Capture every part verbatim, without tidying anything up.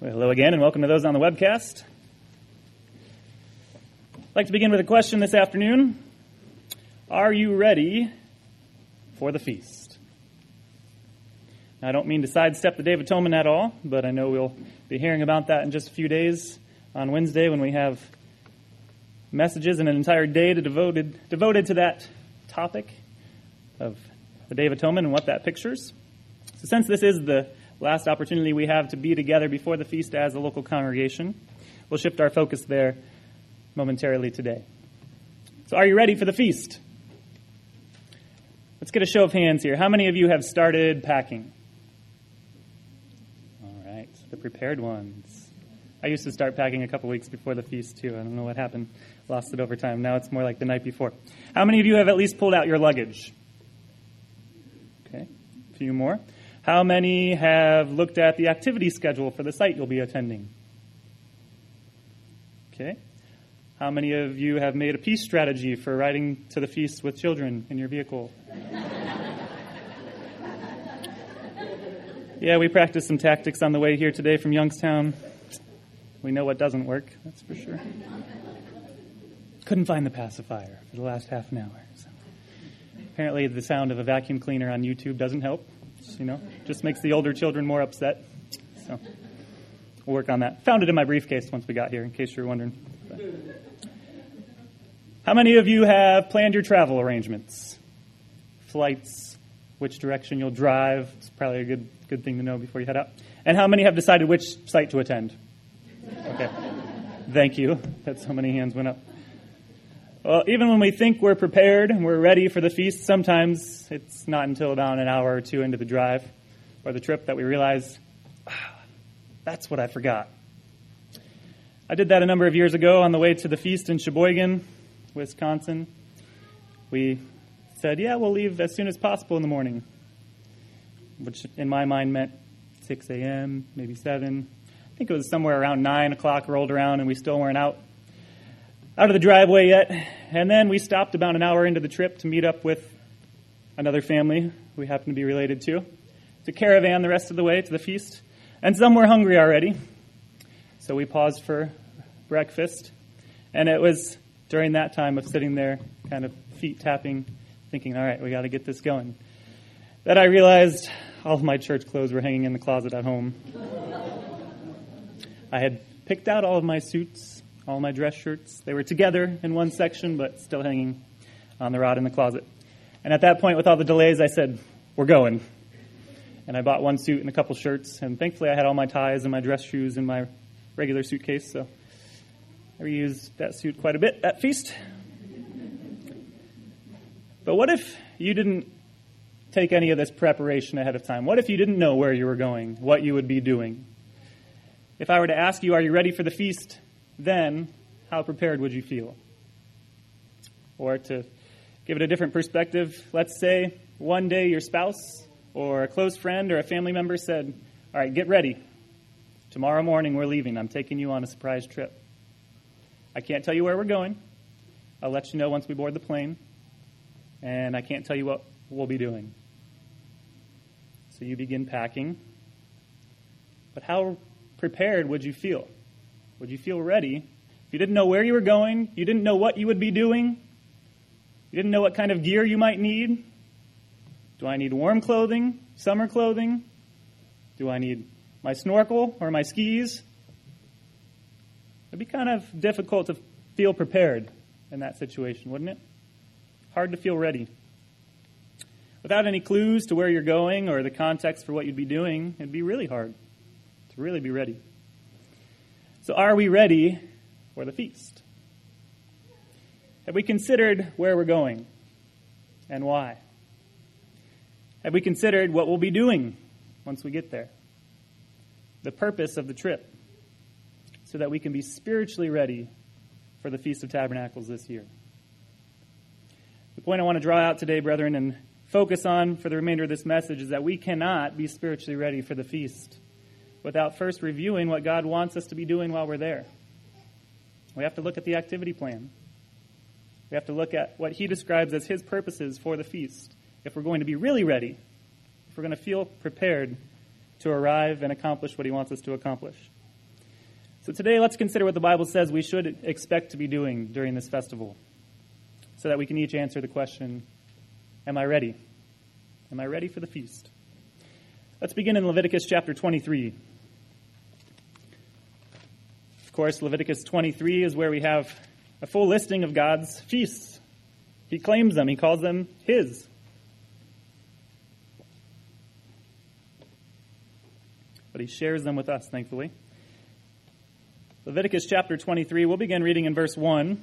Well, hello again, and welcome to those on the webcast. I'd like to begin with a question this afternoon. Are you ready for the feast? Now, I don't mean to sidestep the Day of Atonement at all, but I know we'll be hearing about that in just a few days on Wednesday when we have messages and an entire day to devoted, devoted to that topic of the Day of Atonement and what that pictures. So since this is the last opportunity we have to be together before the feast as a local congregation, we'll shift our focus there momentarily today. So are you ready for the feast? Let's get a show of hands here. How many of you have started packing? All right, the prepared ones. I used to start packing a couple weeks before the feast, too. I don't know what happened. Lost it over time. Now it's more like the night before. How many of you have at least pulled out your luggage? Okay, a few more. How many have looked at the activity schedule for the site you'll be attending? Okay. How many of you have made a peace strategy for riding to the feast with children in your vehicle? Yeah, we practiced some tactics on the way here today from Youngstown. We know what doesn't work, that's for sure. Couldn't find the pacifier for the last half an hour. So. Apparently the sound of a vacuum cleaner on YouTube doesn't help. You know, just makes the older children more upset. So we'll work on that. Found it in my briefcase once we got here, in case you're wondering. But. How many of you have planned your travel arrangements? Flights, which direction you'll drive. It's probably a good good thing to know before you head out. And how many have decided which site to attend? Okay. Thank you that so many hands went up. Well, even when we think we're prepared and we're ready for the feast, sometimes it's not until about an hour or two into the drive or the trip that we realize, ah, that's what I forgot. I did that a number of years ago on the way to the feast in Sheboygan, Wisconsin. We said, yeah, we'll leave as soon as possible in the morning, which in my mind meant six a.m., maybe seven. I think it was somewhere around nine o'clock rolled around, and we still weren't out. out of the driveway yet, and then we stopped about an hour into the trip to meet up with another family we happen to be related to, to caravan the rest of the way to the feast, and some were hungry already, so we paused for breakfast, and it was during that time of sitting there, kind of feet tapping, thinking, all right, we got to get this going, that I realized all of my church clothes were hanging in the closet at home. I had picked out all of my suits, all my dress shirts. They were together in one section, but still hanging on the rod in the closet. And at that point, with all the delays, I said, we're going. And I bought one suit and a couple shirts, and thankfully I had all my ties and my dress shoes in my regular suitcase, so I reused that suit quite a bit at feast. But what if you didn't take any of this preparation ahead of time? What if you didn't know where you were going, what you would be doing? If I were to ask you, are you ready for the feast? Then how prepared would you feel? Or to give it a different perspective, let's say one day your spouse or a close friend or a family member said, all right, get ready. Tomorrow morning we're leaving. I'm taking you on a surprise trip. I can't tell you where we're going. I'll let you know once we board the plane. And I can't tell you what we'll be doing. So you begin packing. But how prepared would you feel? Would you feel ready? If you didn't know where you were going, you didn't know what you would be doing, you didn't know what kind of gear you might need. Do I need warm clothing, summer clothing? Do I need my snorkel or my skis? It'd be kind of difficult to feel prepared in that situation, wouldn't it? Hard to feel ready. Without any clues to where you're going or the context for what you'd be doing, it'd be really hard to really be ready. So are we ready for the feast? Have we considered where we're going and why? Have we considered what we'll be doing once we get there? The purpose of the trip, so that we can be spiritually ready for the Feast of Tabernacles this year. The point I want to draw out today, brethren, and focus on for the remainder of this message is that we cannot be spiritually ready for the feast without first reviewing what God wants us to be doing while we're there. We have to look at the activity plan. We have to look at what he describes as his purposes for the feast. If we're going to be really ready, if we're going to feel prepared to arrive and accomplish what he wants us to accomplish. So today, let's consider what the Bible says we should expect to be doing during this festival, so that we can each answer the question, am I ready? Am I ready for the feast? Let's begin in Leviticus chapter twenty-three. Of course, Leviticus twenty-three is where we have a full listing of God's feasts. He claims them. He calls them his. But he shares them with us, thankfully. Leviticus chapter twenty-three, we'll begin reading in verse one.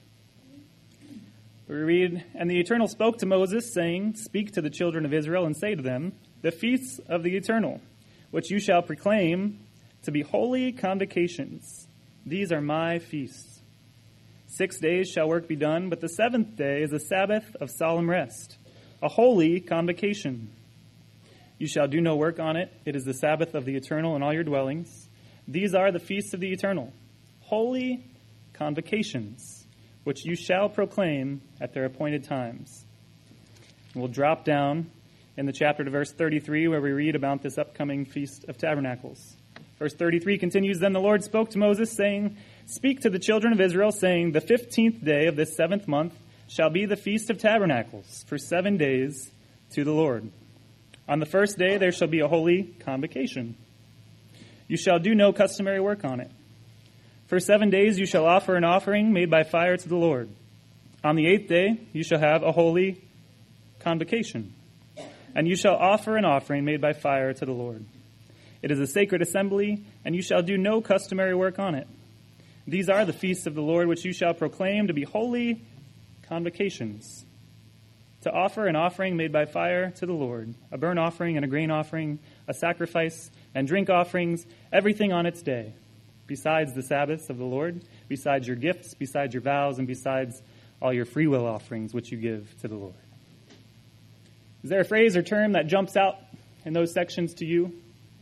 We read, "And the Eternal spoke to Moses, saying, Speak to the children of Israel, and say to them, The feasts of the Eternal, which you shall proclaim to be holy convocations. These are my feasts. Six days shall work be done, but the seventh day is a Sabbath of solemn rest, a holy convocation. You shall do no work on it. It is the Sabbath of the Eternal in all your dwellings. These are the feasts of the Eternal, holy convocations, which you shall proclaim at their appointed times." We'll drop down in the chapter to verse thirty-three, where we read about this upcoming Feast of Tabernacles. Verse thirty-three continues, "Then the Lord spoke to Moses, saying, Speak to the children of Israel, saying, The fifteenth day of this seventh month shall be the Feast of Tabernacles, for seven days to the Lord. On the first day there shall be a holy convocation. You shall do no customary work on it. For seven days you shall offer an offering made by fire to the Lord. On the eighth day you shall have a holy convocation, and you shall offer an offering made by fire to the Lord. It is a sacred assembly, and you shall do no customary work on it. These are the feasts of the Lord, which you shall proclaim to be holy convocations, to offer an offering made by fire to the Lord, a burnt offering and a grain offering, a sacrifice and drink offerings, everything on its day, besides the Sabbaths of the Lord, besides your gifts, besides your vows, and besides all your freewill offerings which you give to the Lord." Is there a phrase or term that jumps out in those sections to you?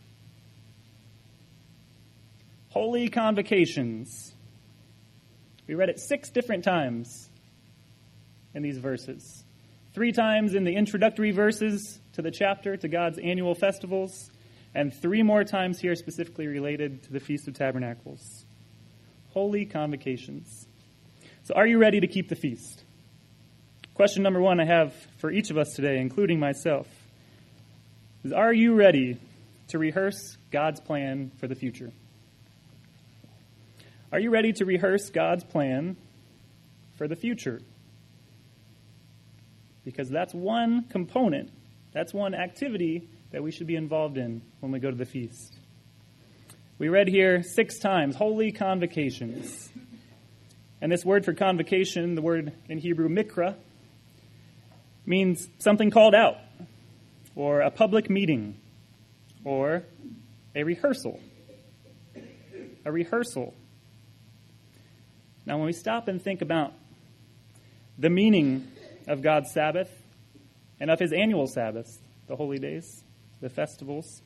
Holy convocations. We read it six different times in these verses. Three times in the introductory verses to the chapter, to God's annual festivals, and three more times here specifically related to the Feast of Tabernacles. Holy convocations. So are you ready to keep the feast? Question number one I have for each of us today, including myself, is, are you ready to rehearse God's plan for the future? Are you ready to rehearse God's plan for the future? Because that's one component, that's one activity that we should be involved in when we go to the feast. We read here six times, holy convocations. And this word for convocation, the word in Hebrew mikra, means something called out, or a public meeting, or a rehearsal. A rehearsal. Now, when we stop and think about the meaning of God's Sabbath and of his annual Sabbaths, the holy days, the festivals,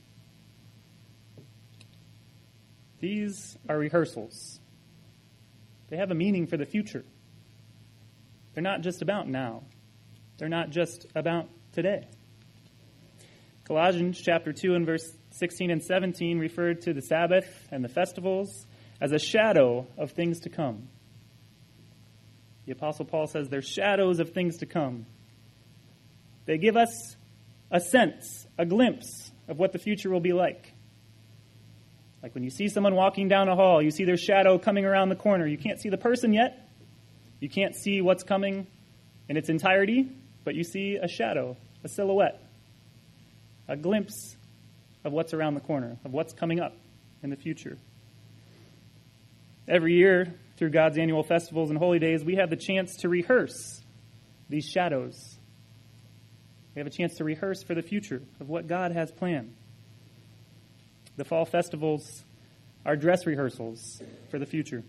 these are rehearsals. They have a meaning for the future. They're not just about now. They're not just about today. Colossians chapter two and verse sixteen and seventeen referred to the Sabbath and the festivals as a shadow of things to come. The Apostle Paul says they're shadows of things to come. They give us a sense, a glimpse of what the future will be like. Like when you see someone walking down a hall, you see their shadow coming around the corner. You can't see the person yet. You can't see what's coming in its entirety, but you see a shadow, a silhouette, a glimpse of what's around the corner, of what's coming up in the future. Every year, through God's annual festivals and holy days, we have the chance to rehearse these shadows. We have a chance to rehearse for the future of what God has planned. The fall festivals are dress rehearsals for the future.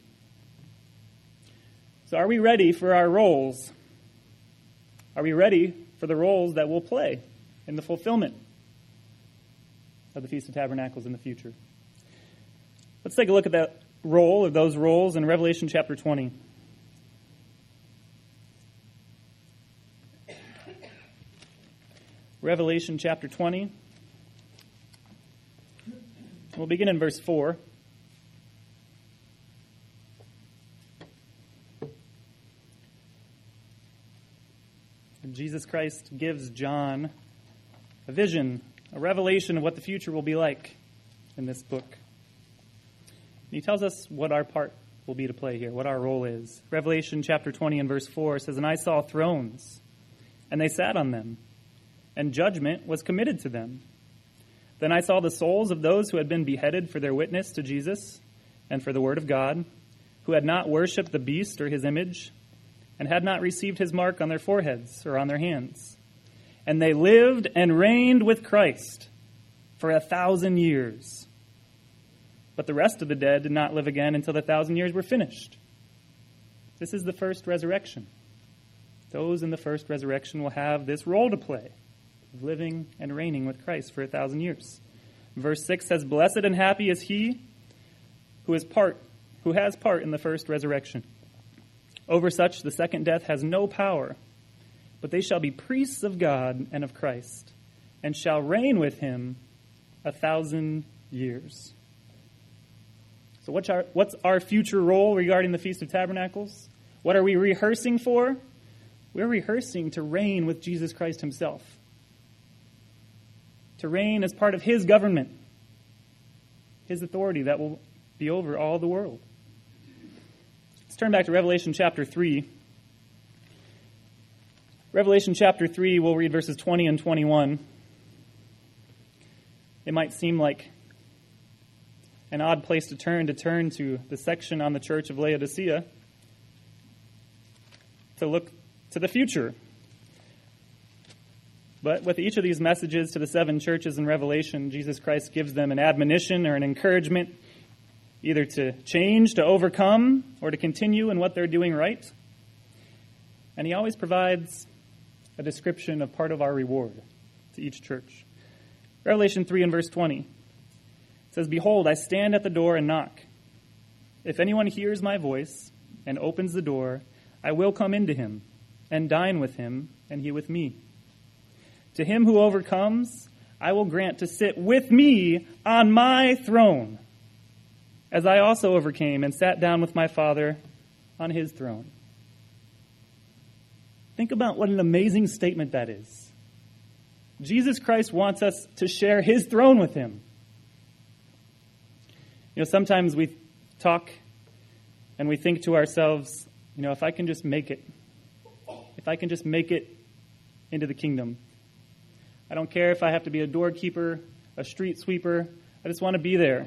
So are we ready for our roles? Are we ready for the roles that we'll play in the fulfillment of the Feast of Tabernacles in the future? Let's take a look at that role, of those roles, in Revelation chapter twenty. Revelation chapter twenty. We'll begin in verse four. Jesus Christ gives John a vision, a revelation of what the future will be like in this book. And he tells us what our part will be to play here, what our role is. Revelation chapter twenty and verse four says, "And I saw thrones, and they sat on them, and judgment was committed to them. Then I saw the souls of those who had been beheaded for their witness to Jesus and for the word of God, who had not worshipped the beast or his image, and had not received his mark on their foreheads or on their hands. And they lived and reigned with Christ for a thousand years. But the rest of the dead did not live again until the thousand years were finished." This is the first resurrection. Those in the first resurrection will have this role to play, of living and reigning with Christ for a thousand years. Verse six says, "Blessed and happy is he who is part, who has part in the first resurrection. Over such the second death has no power, but they shall be priests of God and of Christ, and shall reign with him a thousand years." So what's our, what's our future role regarding the Feast of Tabernacles? What are we rehearsing for? We're rehearsing to reign with Jesus Christ himself. To reign as part of his government, his authority that will be over all the world. Let's turn back to Revelation chapter three. Revelation chapter three, we'll read verses twenty and twenty-one. It might seem like an odd place to turn to turn to the section on the church of Laodicea to look to the future. But with each of these messages to the seven churches in Revelation, Jesus Christ gives them an admonition or an encouragement, either to change, to overcome, or to continue in what they're doing right. And he always provides a description of part of our reward to each church. Revelation three and verse twenty says, "Behold, I stand at the door and knock. If anyone hears my voice and opens the door, I will come into him and dine with him, and he with me. To him who overcomes, I will grant to sit with me on my throne, as I also overcame and sat down with my Father on his throne." Think about what an amazing statement that is. Jesus Christ wants us to share his throne with him. You know, sometimes we talk and we think to ourselves, you know, if I can just make it, if I can just make it into the kingdom, I don't care if I have to be a doorkeeper, a street sweeper, I just want to be there.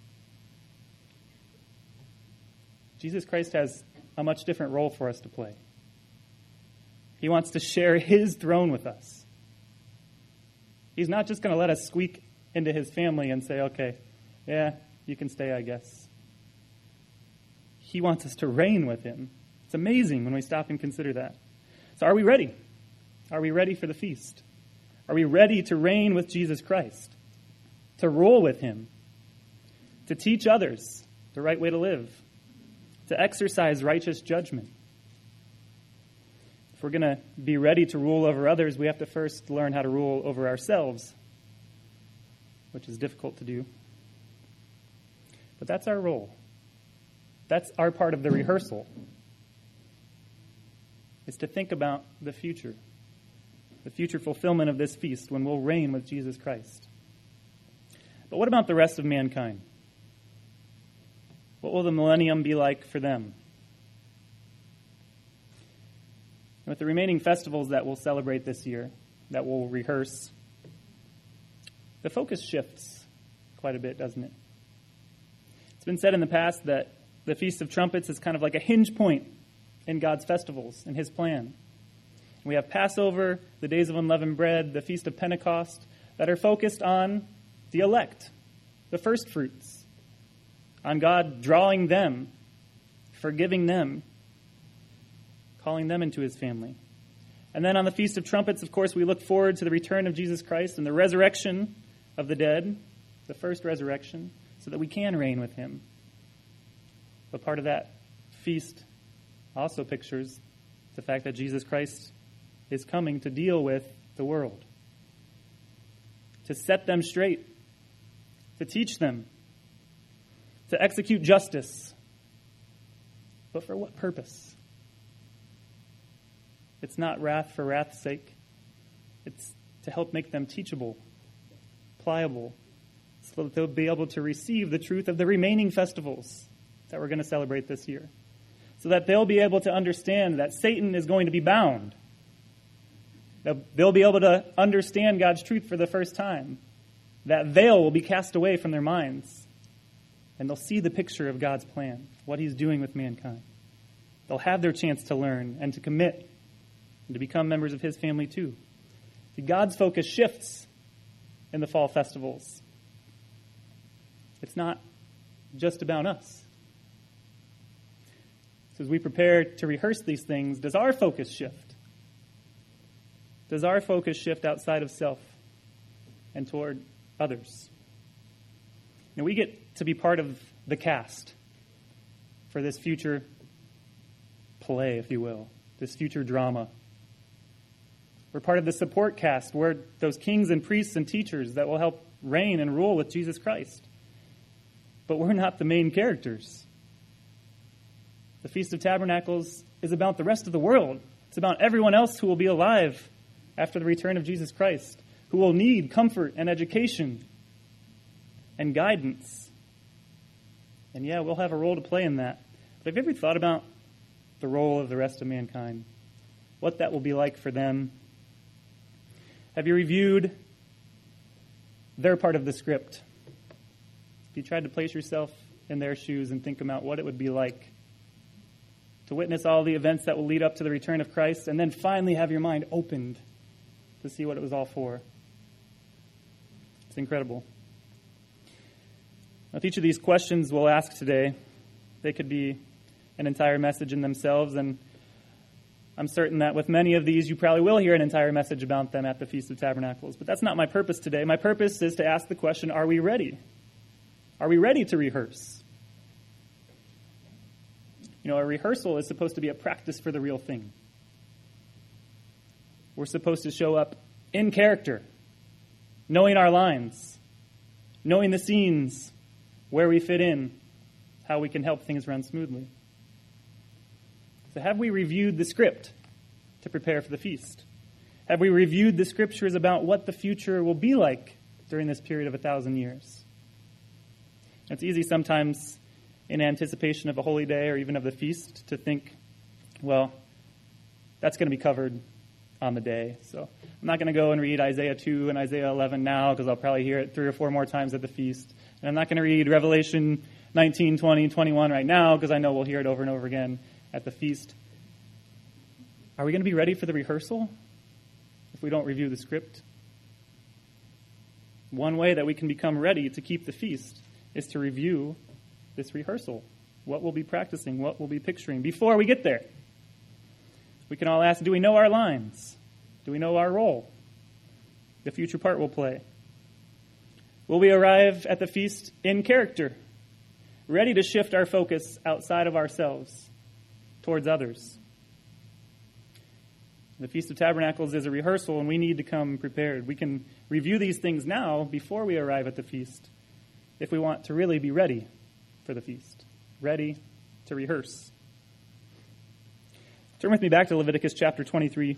Jesus Christ has a much different role for us to play. He wants to share his throne with us. He's not just going to let us squeak into his family and say, okay, yeah, you can stay, I guess. He wants us to reign with him. It's amazing when we stop and consider that. So are we ready? Are we ready for the feast? Are we ready to reign with Jesus Christ? To rule with him? To teach others the right way to live? To exercise righteous judgment? If we're going to be ready to rule over others, we have to first learn how to rule over ourselves, which is difficult to do. But that's our role. That's our part of the rehearsal, is to think about the future, the future fulfillment of this feast when we'll reign with Jesus Christ. But what about the rest of mankind? What will the millennium be like for them? With the remaining festivals that we'll celebrate this year, that we'll rehearse, the focus shifts quite a bit, doesn't it? It's been said in the past that the Feast of Trumpets is kind of like a hinge point in God's festivals and his plan. We have Passover, the Days of Unleavened Bread, the Feast of Pentecost, that are focused on the elect, the first fruits, on God drawing them, forgiving them, calling them into his family. And then on the Feast of Trumpets, of course, we look forward to the return of Jesus Christ and the resurrection of the dead, the first resurrection, so that we can reign with him. But part of that feast also pictures the fact that Jesus Christ is coming to deal with the world, to set them straight, to teach them, to execute justice. But for what purpose? It's not wrath for wrath's sake. It's to help make them teachable, pliable, so that they'll be able to receive the truth of the remaining festivals that we're going to celebrate this year. So that they'll be able to understand that Satan is going to be bound. They'll, they'll be able to understand God's truth for the first time. That veil will be cast away from their minds. And they'll see the picture of God's plan, what he's doing with mankind. They'll have their chance to learn and to commit and to become members of his family too. See, God's focus shifts in the fall festivals. It's not just about us. So as we prepare to rehearse these things, does our focus shift? Does our focus shift outside of self and toward others? Now, we get to be part of the cast for this future play, if you will, this future drama. We're part of the support cast. We're those kings and priests and teachers that will help reign and rule with Jesus Christ. But we're not the main characters. The Feast of Tabernacles is about the rest of the world. It's about everyone else who will be alive after the return of Jesus Christ, who will need comfort and education and guidance. And yeah, we'll have a role to play in that. But have you ever thought about the role of the rest of mankind? What that will be like for them? Have you reviewed their part of the script? Have you tried to place yourself in their shoes and think about what it would be like to witness all the events that will lead up to the return of Christ and then finally have your mind opened to see what it was all for? It's incredible. With each of these questions we'll ask today, they could be an entire message in themselves, and I'm certain that with many of these you probably will hear an entire message about them at the Feast of Tabernacles. But that's not my purpose today. My purpose is to ask the question, are we ready? Are we ready to rehearse? You know, a rehearsal is supposed to be a practice for the real thing. We're supposed to show up in character, knowing our lines, knowing the scenes, where we fit in, how we can help things run smoothly. So have we reviewed the script to prepare for the feast? Have we reviewed the scriptures about what the future will be like during this period of a thousand years? It's easy sometimes in anticipation of a holy day or even of the feast to think, well, that's going to be covered on the day. So I'm not going to go and read Isaiah two and Isaiah eleven now because I'll probably hear it three or four more times at the feast. And I'm not going to read Revelation nineteen, twenty, twenty-one right now because I know we'll hear it over and over again at the feast. Are we going to be ready for the rehearsal if we don't review the script? One way that we can become ready to keep the feast is to review this rehearsal. What we'll be practicing, what we'll be picturing before we get there. We can all ask, do we know our lines? Do we know our role? The future part we'll play. Will we arrive at the feast in character, ready to shift our focus outside of ourselves towards others? The Feast of Tabernacles is a rehearsal, and we need to come prepared. We can review these things now before we arrive at the feast if we want to really be ready for the feast, ready to rehearse. Turn with me back to Leviticus chapter twenty-three.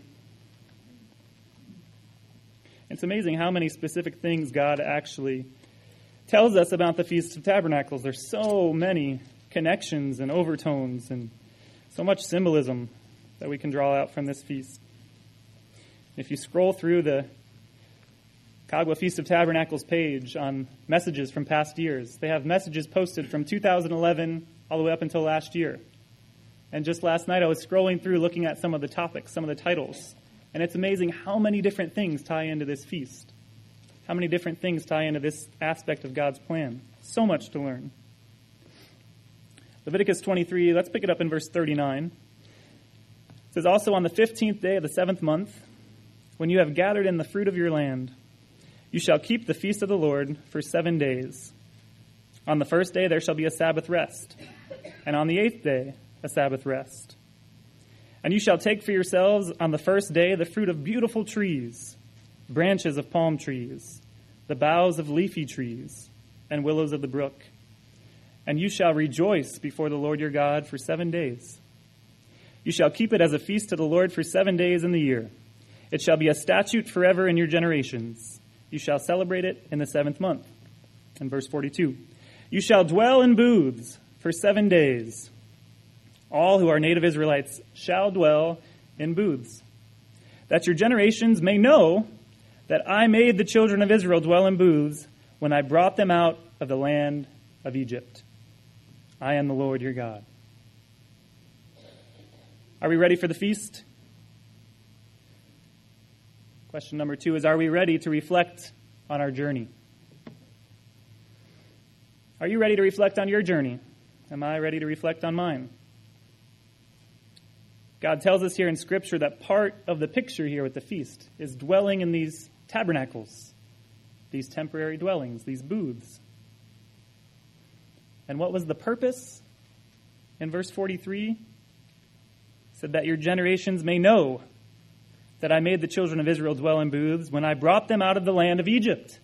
It's amazing how many specific things God actually tells us about the Feast of Tabernacles. There's so many connections and overtones and so much symbolism that we can draw out from this feast. If you scroll through the Kagwa Feast of Tabernacles page on messages from past years, they have messages posted from two thousand eleven all the way up until last year. And just last night I was scrolling through looking at some of the topics, some of the titles. And it's amazing how many different things tie into this feast. How many different things tie into this aspect of God's plan. So much to learn. Leviticus twenty-three, let's pick it up in verse thirty-nine. It says, also on the fifteenth day of the seventh month, when you have gathered in the fruit of your land, you shall keep the feast of the Lord for seven days. On the first day there shall be a Sabbath rest, and on the eighth day a Sabbath rest. And you shall take for yourselves on the first day the fruit of beautiful trees, branches of palm trees, the boughs of leafy trees, and willows of the brook. And you shall rejoice before the Lord your God for seven days. You shall keep it as a feast to the Lord for seven days in the year. It shall be a statute forever in your generations. You shall celebrate it in the seventh month. And verse forty-two, you shall dwell in booths for seven days. All who are native Israelites shall dwell in booths, that your generations may know that I made the children of Israel dwell in booths when I brought them out of the land of Egypt. I am the Lord your God. Are we ready for the feast? Question number two is, are we ready to reflect on our journey? Are you ready to reflect on your journey? Am I ready to reflect on mine? God tells us here in Scripture that part of the picture here with the feast is dwelling in these tabernacles, these temporary dwellings, these booths. And what was the purpose? In verse forty-three, it said that your generations may know that I made the children of Israel dwell in booths when I brought them out of the land of Egypt.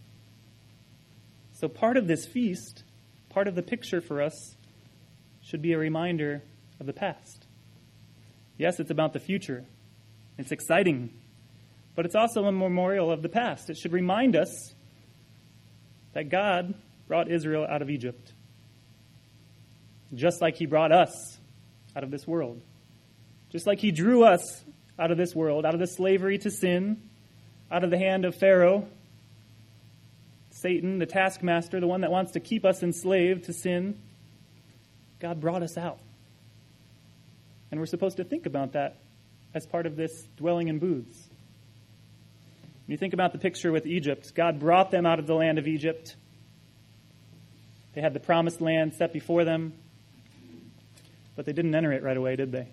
So part of this feast, part of the picture for us, should be a reminder of the past. Yes, it's about the future. It's exciting. But it's also a memorial of the past. It should remind us that God brought Israel out of Egypt, just like he brought us out of this world. Just like he drew us out of this world, out of the slavery to sin, out of the hand of Pharaoh, Satan, the taskmaster, the one that wants to keep us enslaved to sin. God brought us out. And we're supposed to think about that as part of this dwelling in booths. When you think about the picture with Egypt, God brought them out of the land of Egypt. They had the promised land set before them, but they didn't enter it right away, did they?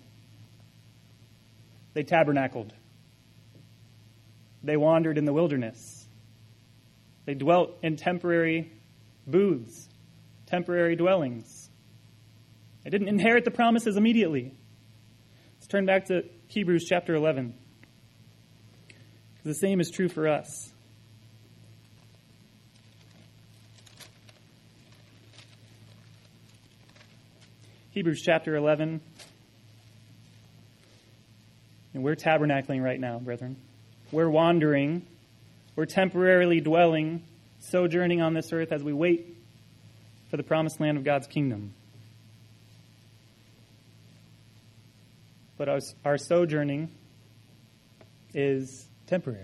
They tabernacled. They wandered in the wilderness. They dwelt in temporary booths, temporary dwellings. They didn't inherit the promises immediately. Let's turn back to Hebrews chapter eleven. The same is true for us. Hebrews chapter eleven. And we're tabernacling right now, brethren. We're wandering. We're temporarily dwelling, sojourning on this earth as we wait for the promised land of God's kingdom. But our, our sojourning is temporary.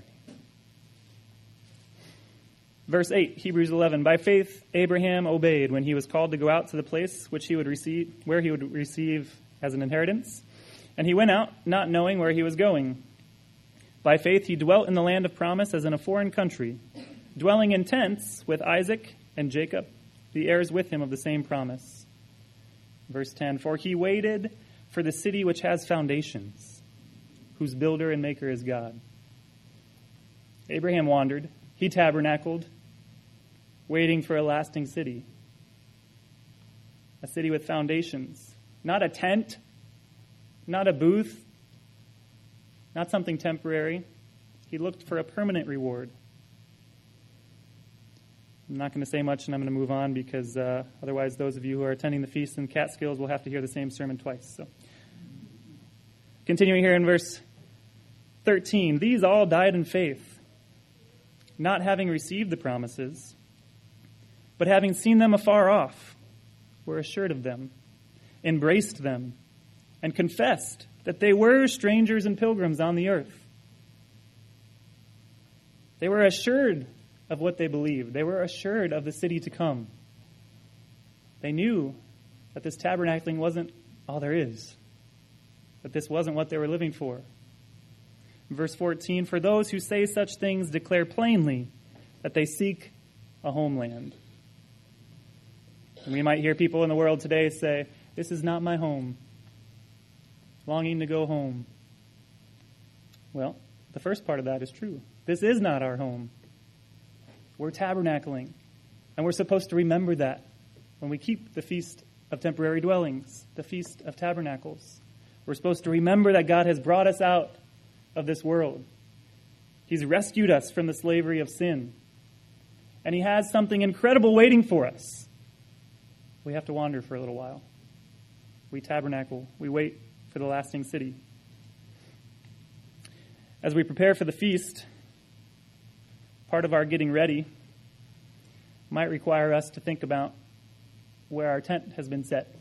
Verse eight, Hebrews eleven. By faith, Abraham obeyed when he was called to go out to the place which he would receive, where he would receive as an inheritance. And he went out, not knowing where he was going. By faith, he dwelt in the land of promise as in a foreign country, dwelling in tents with Isaac and Jacob, the heirs with him of the same promise. Verse ten, for he waited for the city which has foundations, whose builder and maker is God. Abraham wandered. He tabernacled, waiting for a lasting city. A city with foundations. Not a tent, not a booth, not something temporary. He looked for a permanent reward. I'm not going to say much, and I'm going to move on because uh, otherwise those of you who are attending the feast in Catskills will have to hear the same sermon twice. So, continuing here in verse thirteen, these all died in faith, not having received the promises, but having seen them afar off, were assured of them, embraced them, and confessed that they were strangers and pilgrims on the earth. They were assured of what they believed. They were assured of the city to come. They knew that this tabernacling wasn't all there is, that this wasn't what they were living for. Verse fourteen, for those who say such things declare plainly that they seek a homeland. And we might hear people in the world today say, this is not my home, longing to go home. Well, the first part of that is true. This is not our home. We're tabernacling, and we're supposed to remember that when we keep the Feast of Temporary Dwellings, the Feast of Tabernacles. We're supposed to remember that God has brought us out of this world. He's rescued us from the slavery of sin. And he has something incredible waiting for us. We have to wander for a little while. We tabernacle. We wait for the lasting city. As we prepare for the feast, part of our getting ready might require us to think about where our tent has been set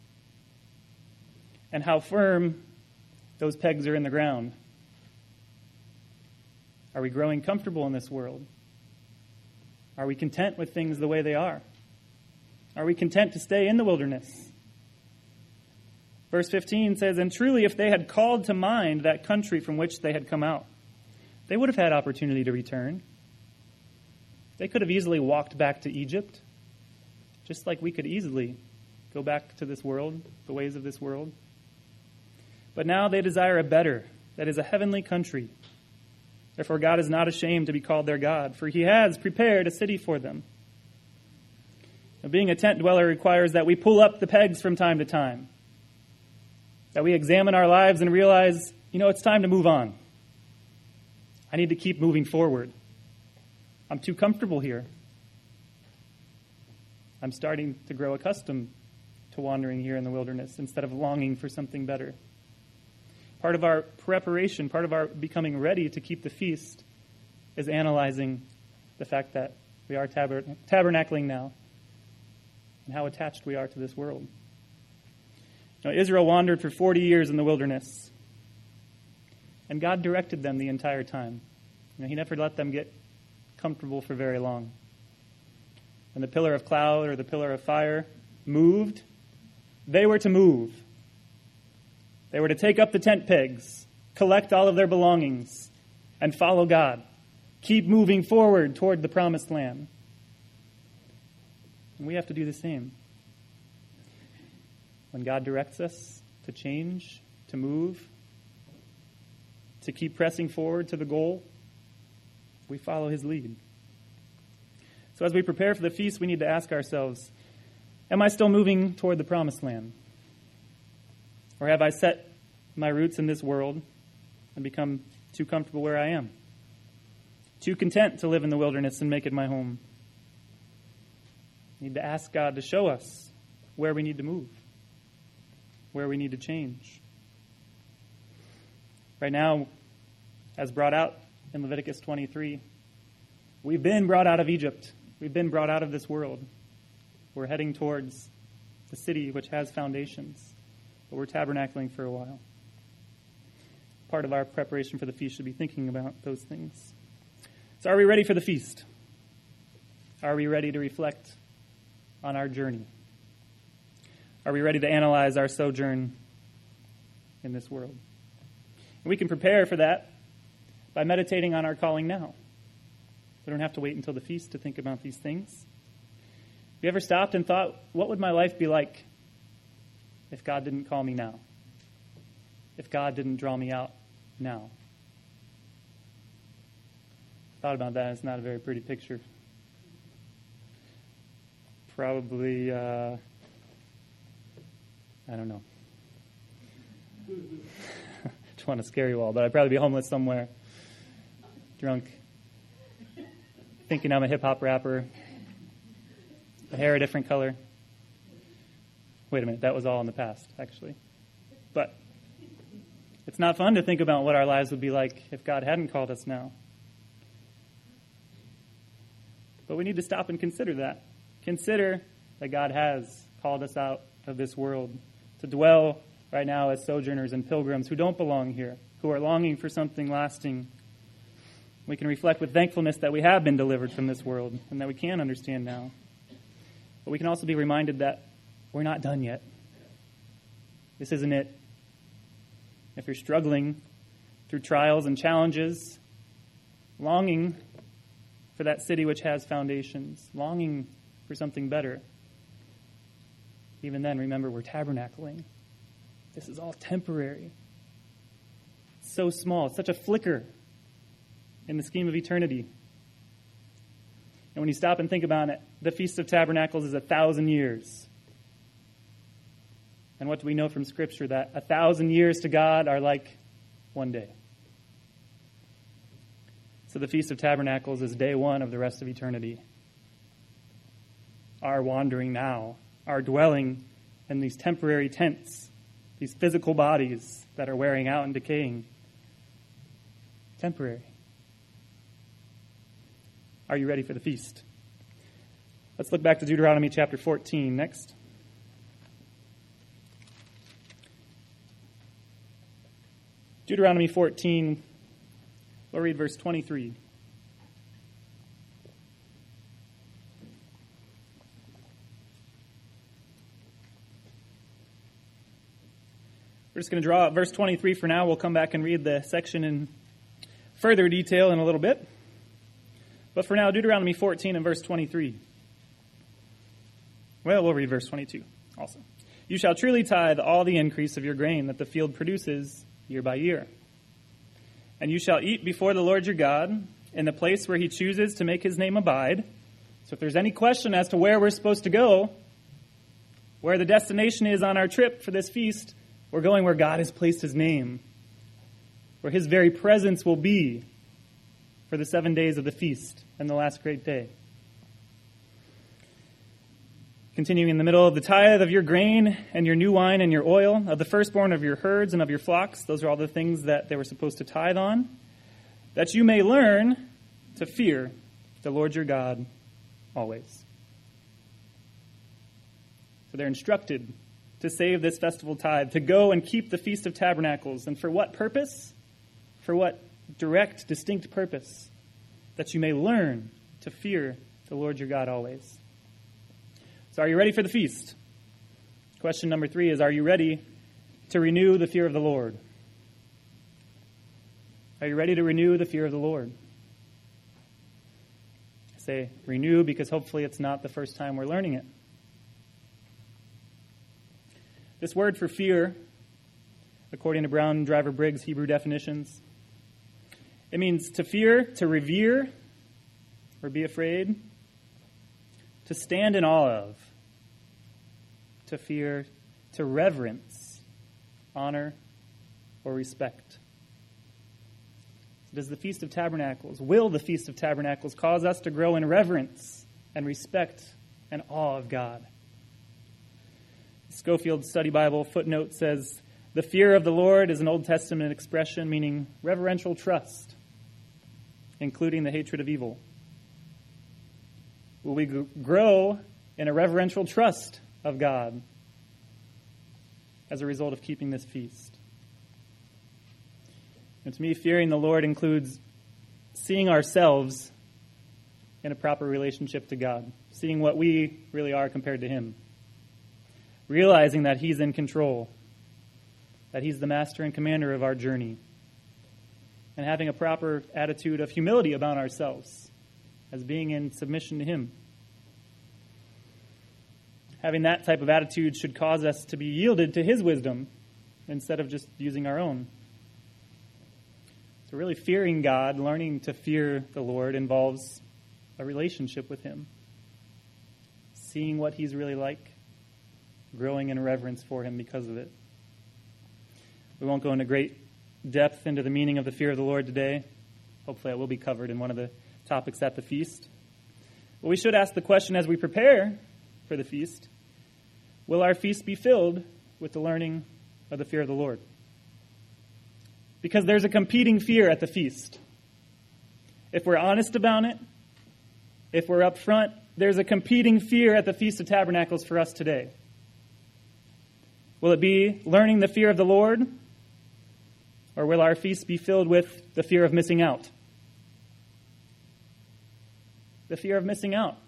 and how firm those pegs are in the ground. Are we growing comfortable in this world? Are we content with things the way they are? Are we content to stay in the wilderness? Verse fifteen says, "And truly, if they had called to mind that country from which they had come out, they would have had opportunity to return. They could have easily walked back to Egypt, just like we could easily go back to this world, the ways of this world. But now they desire a better, that is a heavenly country. Therefore God is not ashamed to be called their God, for he has prepared a city for them." Now, being a tent dweller requires that we pull up the pegs from time to time, that we examine our lives and realize, you know, it's time to move on. I need to keep moving forward. I'm too comfortable here. I'm starting to grow accustomed to wandering here in the wilderness instead of longing for something better. Part of our preparation, part of our becoming ready to keep the feast is analyzing the fact that we are taber- tabernacling now and how attached we are to this world. Now, Israel wandered for forty years in the wilderness, and God directed them the entire time. You know, he never let them get comfortable for very long. When the pillar of cloud or the pillar of fire moved, they were to move. They were to take up the tent pegs, collect all of their belongings, and follow God. Keep moving forward toward the promised land. And we have to do the same. When God directs us to change, to move, to keep pressing forward to the goal, we follow his lead. So as we prepare for the feast, we need to ask ourselves, am I still moving toward the promised land? Or have I set my roots in this world and become too comfortable where I am? Too content to live in the wilderness and make it my home? We need to ask God to show us where we need to move, where we need to change. Right now, as brought out in Leviticus twenty-three, we've been brought out of Egypt. We've been brought out of this world. We're heading towards the city which has foundations, but we're tabernacling for a while. Part of our preparation for the feast should be thinking about those things. So are we ready for the feast? Are we ready to reflect on our journey? Are we ready to analyze our sojourn in this world? And we can prepare for that by meditating on our calling now. We don't have to wait until the feast to think about these things. Have you ever stopped and thought, what would my life be like if God didn't call me now? If God didn't draw me out now? Thought about that. It's not a very pretty picture. Probably, uh, I don't know. Just want to scare you all, but I'd probably be homeless somewhere, drunk, thinking I'm a hip-hop rapper, the hair a different color. Wait a minute, that was all in the past, actually. But it's not fun to think about what our lives would be like if God hadn't called us now. But we need to stop and consider that. Consider that God has called us out of this world to dwell right now as sojourners and pilgrims who don't belong here, who are longing for something lasting. We can reflect with thankfulness that we have been delivered from this world and that we can understand now. But we can also be reminded that we're not done yet. This isn't it. If you're struggling through trials and challenges, longing for that city which has foundations, longing for something better, even then, remember, we're tabernacling. This is all temporary. It's so small. It's such a flicker in the scheme of eternity. And when you stop and think about it, the Feast of Tabernacles is a thousand years. And what do we know from Scripture? That a thousand years to God are like one day. So the Feast of Tabernacles is day one of the rest of eternity. Our wandering now, our dwelling in these temporary tents, these physical bodies that are wearing out and decaying. Temporary. Are you ready for the feast? Let's look back to Deuteronomy chapter fourteen next. Deuteronomy fourteen, we'll read verse twenty-three. We're just going to draw out verse twenty-three for now. We'll come back and read the section in further detail in a little bit. But for now, Deuteronomy fourteen and verse twenty-three. Well, we'll read verse twenty-two also. You shall truly tithe all the increase of your grain that the field produces year by year. And you shall eat before the Lord your God in the place where he chooses to make his name abide. So if there's any question as to where we're supposed to go, where the destination is on our trip for this feast, we're going where God has placed his name, where his very presence will be for the seven days of the feast and the last great day. Continuing in the middle, of the tithe of your grain and your new wine and your oil, of the firstborn of your herds and of your flocks, those are all the things that they were supposed to tithe on, that you may learn to fear the Lord your God always. So they're instructed to save this festival tithe, to go and keep the Feast of Tabernacles. And for what purpose? For what direct, distinct purpose? That you may learn to fear the Lord your God always. So are you ready for the feast? Question number three is, are you ready to renew the fear of the Lord? Are you ready to renew the fear of the Lord? I say renew because hopefully it's not the first time we're learning it. This word for fear, according to Brown Driver Briggs' Hebrew definitions, it means to fear, to revere, or be afraid, to stand in awe of, to fear, to reverence, honor, or respect. Does the Feast of Tabernacles, will the Feast of Tabernacles cause us to grow in reverence and respect and awe of God? Schofield Study Bible footnote says, the fear of the Lord is an Old Testament expression meaning reverential trust, including the hatred of evil. Will we grow in a reverential trust of God as a result of keeping this feast? And to me, fearing the Lord includes seeing ourselves in a proper relationship to God, seeing what we really are compared to him, realizing that he's in control, that he's the master and commander of our journey, and having a proper attitude of humility about ourselves as being in submission to him. Having that type of attitude should cause us to be yielded to his wisdom instead of just using our own. So really fearing God, learning to fear the Lord, involves a relationship with him, seeing what he's really like, growing in reverence for him because of it. We won't go into great depth into the meaning of the fear of the Lord today. Hopefully it will be covered in one of the topics at the feast. But we should ask the question as we prepare for the feast, will our feast be filled with the learning of the fear of the Lord? Because there's a competing fear at the feast. If we're honest about it, if we're upfront, there's a competing fear at the Feast of Tabernacles for us today. Will it be learning the fear of the Lord? Or will our feast be filled with the fear of missing out? The fear of missing out.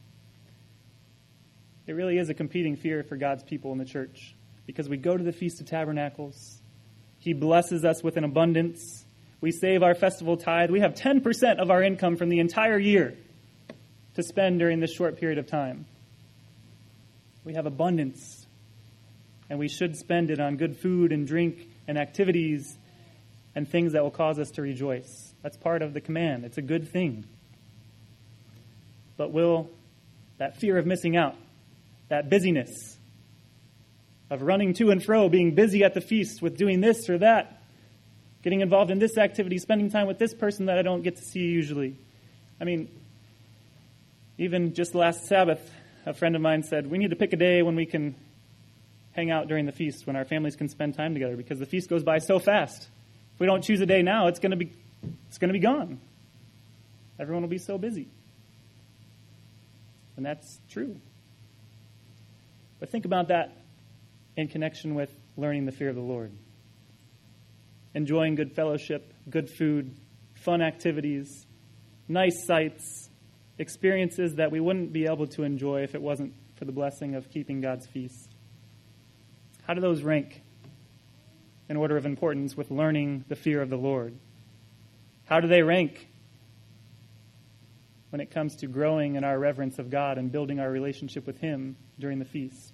It really is a competing fear for God's people in the church. Because we go to the Feast of Tabernacles. He blesses us with an abundance. We save our festival tithe. We have ten percent of our income from the entire year to spend during this short period of time. We have abundance. And we should spend it on good food and drink and activities and things that will cause us to rejoice. That's part of the command. It's a good thing. But will that fear of missing out, that busyness, of running to and fro, being busy at the feast with doing this or that, getting involved in this activity, spending time with this person that I don't get to see usually. I mean, even just last Sabbath, a friend of mine said, we need to pick a day when we can hang out during the feast when our families can spend time together, because the feast goes by so fast. If we don't choose a day now, it's going to be it's going to be gone. Everyone will be so busy. And that's true. But think about that in connection with learning the fear of the Lord. Enjoying good fellowship, good food, fun activities, nice sights, experiences that we wouldn't be able to enjoy if it wasn't for the blessing of keeping God's feast. How do those rank in order of importance with learning the fear of the Lord? How do they rank when it comes to growing in our reverence of God and building our relationship with Him during the feast?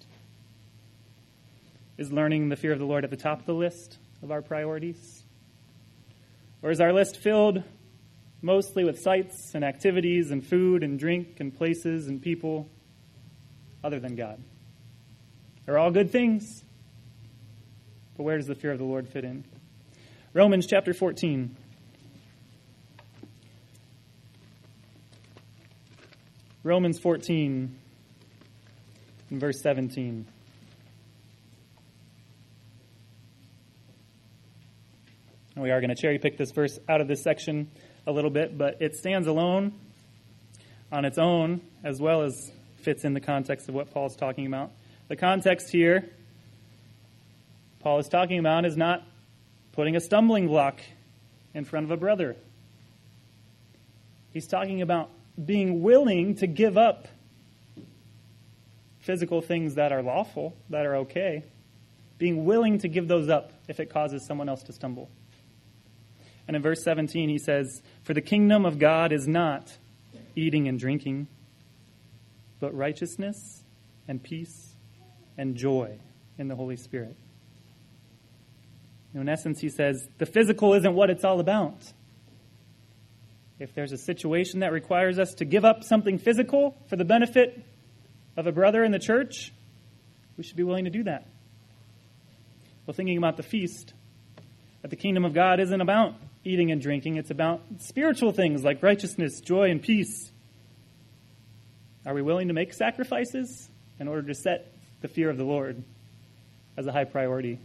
Is learning the fear of the Lord at the top of the list of our priorities? Or is our list filled mostly with sights and activities and food and drink and places and people other than God? They're all good things, but where does the fear of the Lord fit in? Romans chapter fourteen. Romans fourteen and verse seventeen. And we are going to cherry pick this verse out of this section a little bit, but it stands alone on its own, as well as fits in the context of what Paul's talking about. The context here Paul is talking about is not putting a stumbling block in front of a brother. He's talking about being willing to give up physical things that are lawful, that are okay, being willing to give those up if it causes someone else to stumble. And in verse seventeen, he says, "For the kingdom of God is not eating and drinking, but righteousness and peace and joy in the Holy Spirit." In essence, he says, the physical isn't what it's all about. If there's a situation that requires us to give up something physical for the benefit of a brother in the church, we should be willing to do that. Well, thinking about the feast, that the kingdom of God isn't about eating and drinking. It's about spiritual things like righteousness, joy, and peace. Are we willing to make sacrifices in order to set the fear of the Lord as a high priority?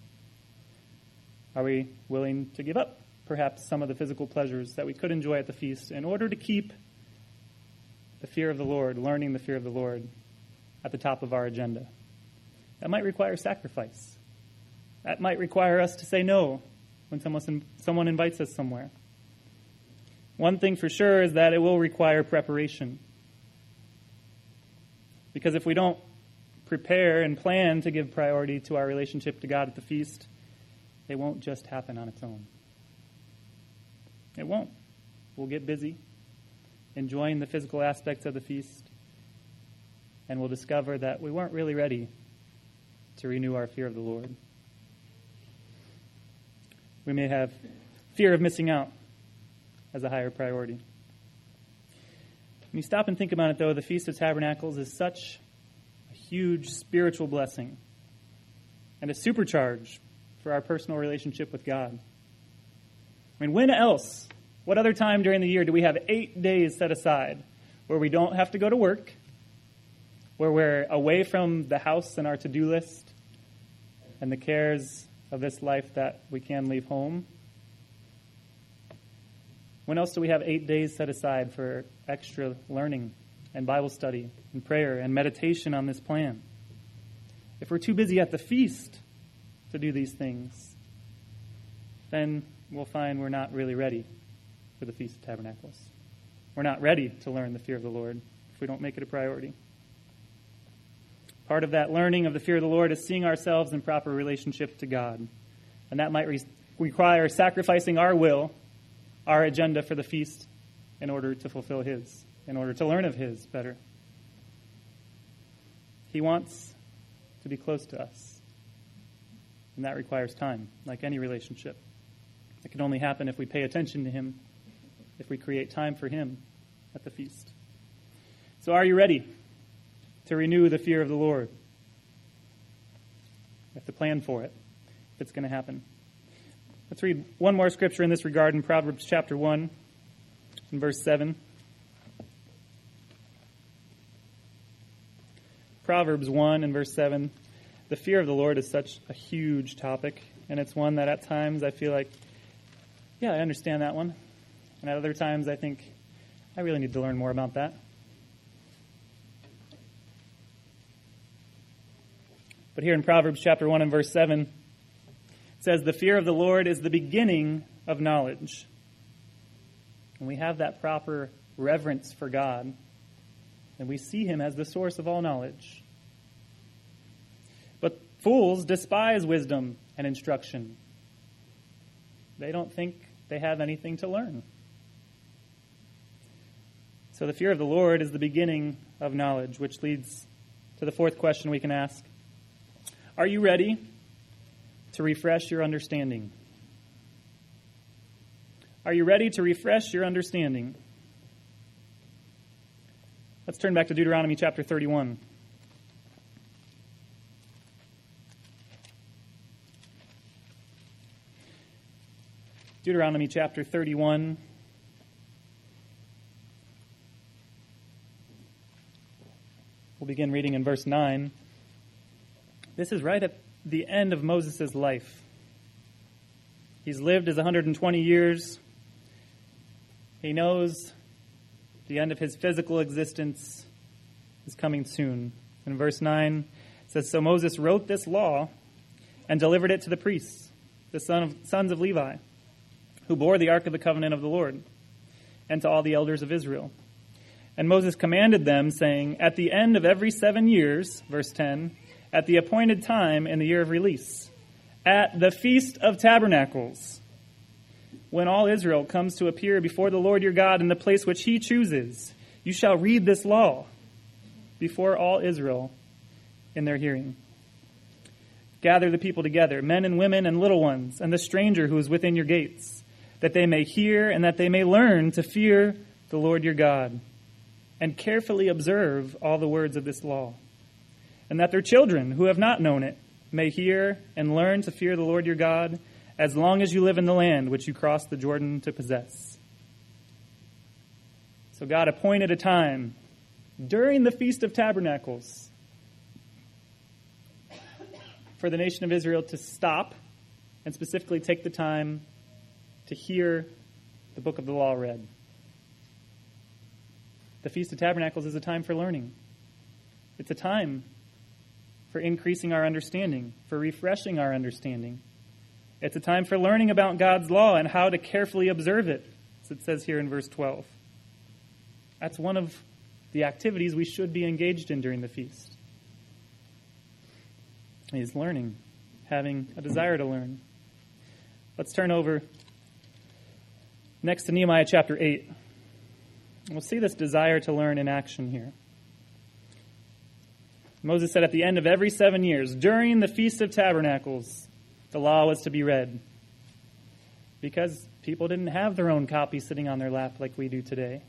Are we willing to give up perhaps some of the physical pleasures that we could enjoy at the feast in order to keep the fear of the Lord, learning the fear of the Lord, at the top of our agenda? That might require sacrifice. That might require us to say no when someone, someone invites us somewhere. One thing for sure is that it will require preparation. Because if we don't prepare and plan to give priority to our relationship to God at the feast, it won't just happen on its own. It won't. We'll get busy enjoying the physical aspects of the feast, and we'll discover that we weren't really ready to renew our fear of the Lord. We may have fear of missing out as a higher priority. When you stop and think about it, though, the Feast of Tabernacles is such a huge spiritual blessing and a supercharge for our personal relationship with God. I mean, when else, what other time during the year do we have eight days set aside where we don't have to go to work, where we're away from the house and our to-do list and the cares of this life that we can leave home? When else do we have eight days set aside for extra learning and Bible study and prayer and meditation on this plan? If we're too busy at the feast to do these things, then we'll find we're not really ready for the Feast of Tabernacles. We're not ready to learn the fear of the Lord if we don't make it a priority. Part of that learning of the fear of the Lord is seeing ourselves in proper relationship to God. And that might re- require sacrificing our will, our agenda for the feast, in order to fulfill His, in order to learn of His better. He wants to be close to us. And that requires time, like any relationship. It can only happen if we pay attention to Him, if we create time for Him at the feast. So are you ready to renew the fear of the Lord? You have to plan for it, if it's going to happen. Let's read one more scripture in this regard in Proverbs chapter one, in verse seven. Proverbs one and verse seven. The fear of the Lord is such a huge topic, and it's one that at times I feel like, yeah, I understand that one. And at other times I think, I really need to learn more about that. But here in Proverbs chapter one and verse seven, it says, the fear of the Lord is the beginning of knowledge. And we have that proper reverence for God, and we see him as the source of all knowledge. But fools despise wisdom and instruction. They don't think they have anything to learn. So the fear of the Lord is the beginning of knowledge, which leads to the fourth question we can ask. Are you ready to refresh your understanding? Are you ready to refresh your understanding? Let's turn back to Deuteronomy chapter thirty-one. Deuteronomy chapter thirty-one. We'll begin reading in verse nine. This is right at the end of Moses' life. He's lived his one hundred twenty years. He knows the end of his physical existence is coming soon. In verse nine, it says, so Moses wrote this law and delivered it to the priests, the son of, sons of Levi, who bore the ark of the covenant of the Lord, and to all the elders of Israel. And Moses commanded them, saying, at the end of every seven years, verse ten, at the appointed time in the year of release, at the Feast of Tabernacles, when all Israel comes to appear before the Lord your God in the place which he chooses, you shall read this law before all Israel in their hearing. Gather the people together, men and women and little ones, and the stranger who is within your gates, that they may hear and that they may learn to fear the Lord your God, and carefully observe all the words of this law, and that their children who have not known it may hear and learn to fear the Lord your God as long as you live in the land which you crossed the Jordan to possess. So God appointed a time during the Feast of Tabernacles for the nation of Israel to stop and specifically take the time to hear the book of the law read. The Feast of Tabernacles is a time for learning. It's a time for increasing our understanding, for refreshing our understanding. It's a time for learning about God's law and how to carefully observe it, as it says here in verse twelve. That's one of the activities we should be engaged in during the feast. Is learning, having a desire to learn. Let's turn over next to Nehemiah chapter eight. We'll see this desire to learn in action here. Moses said at the end of every seven years, during the Feast of Tabernacles, the law was to be read. Because people didn't have their own copy sitting on their lap like we do today.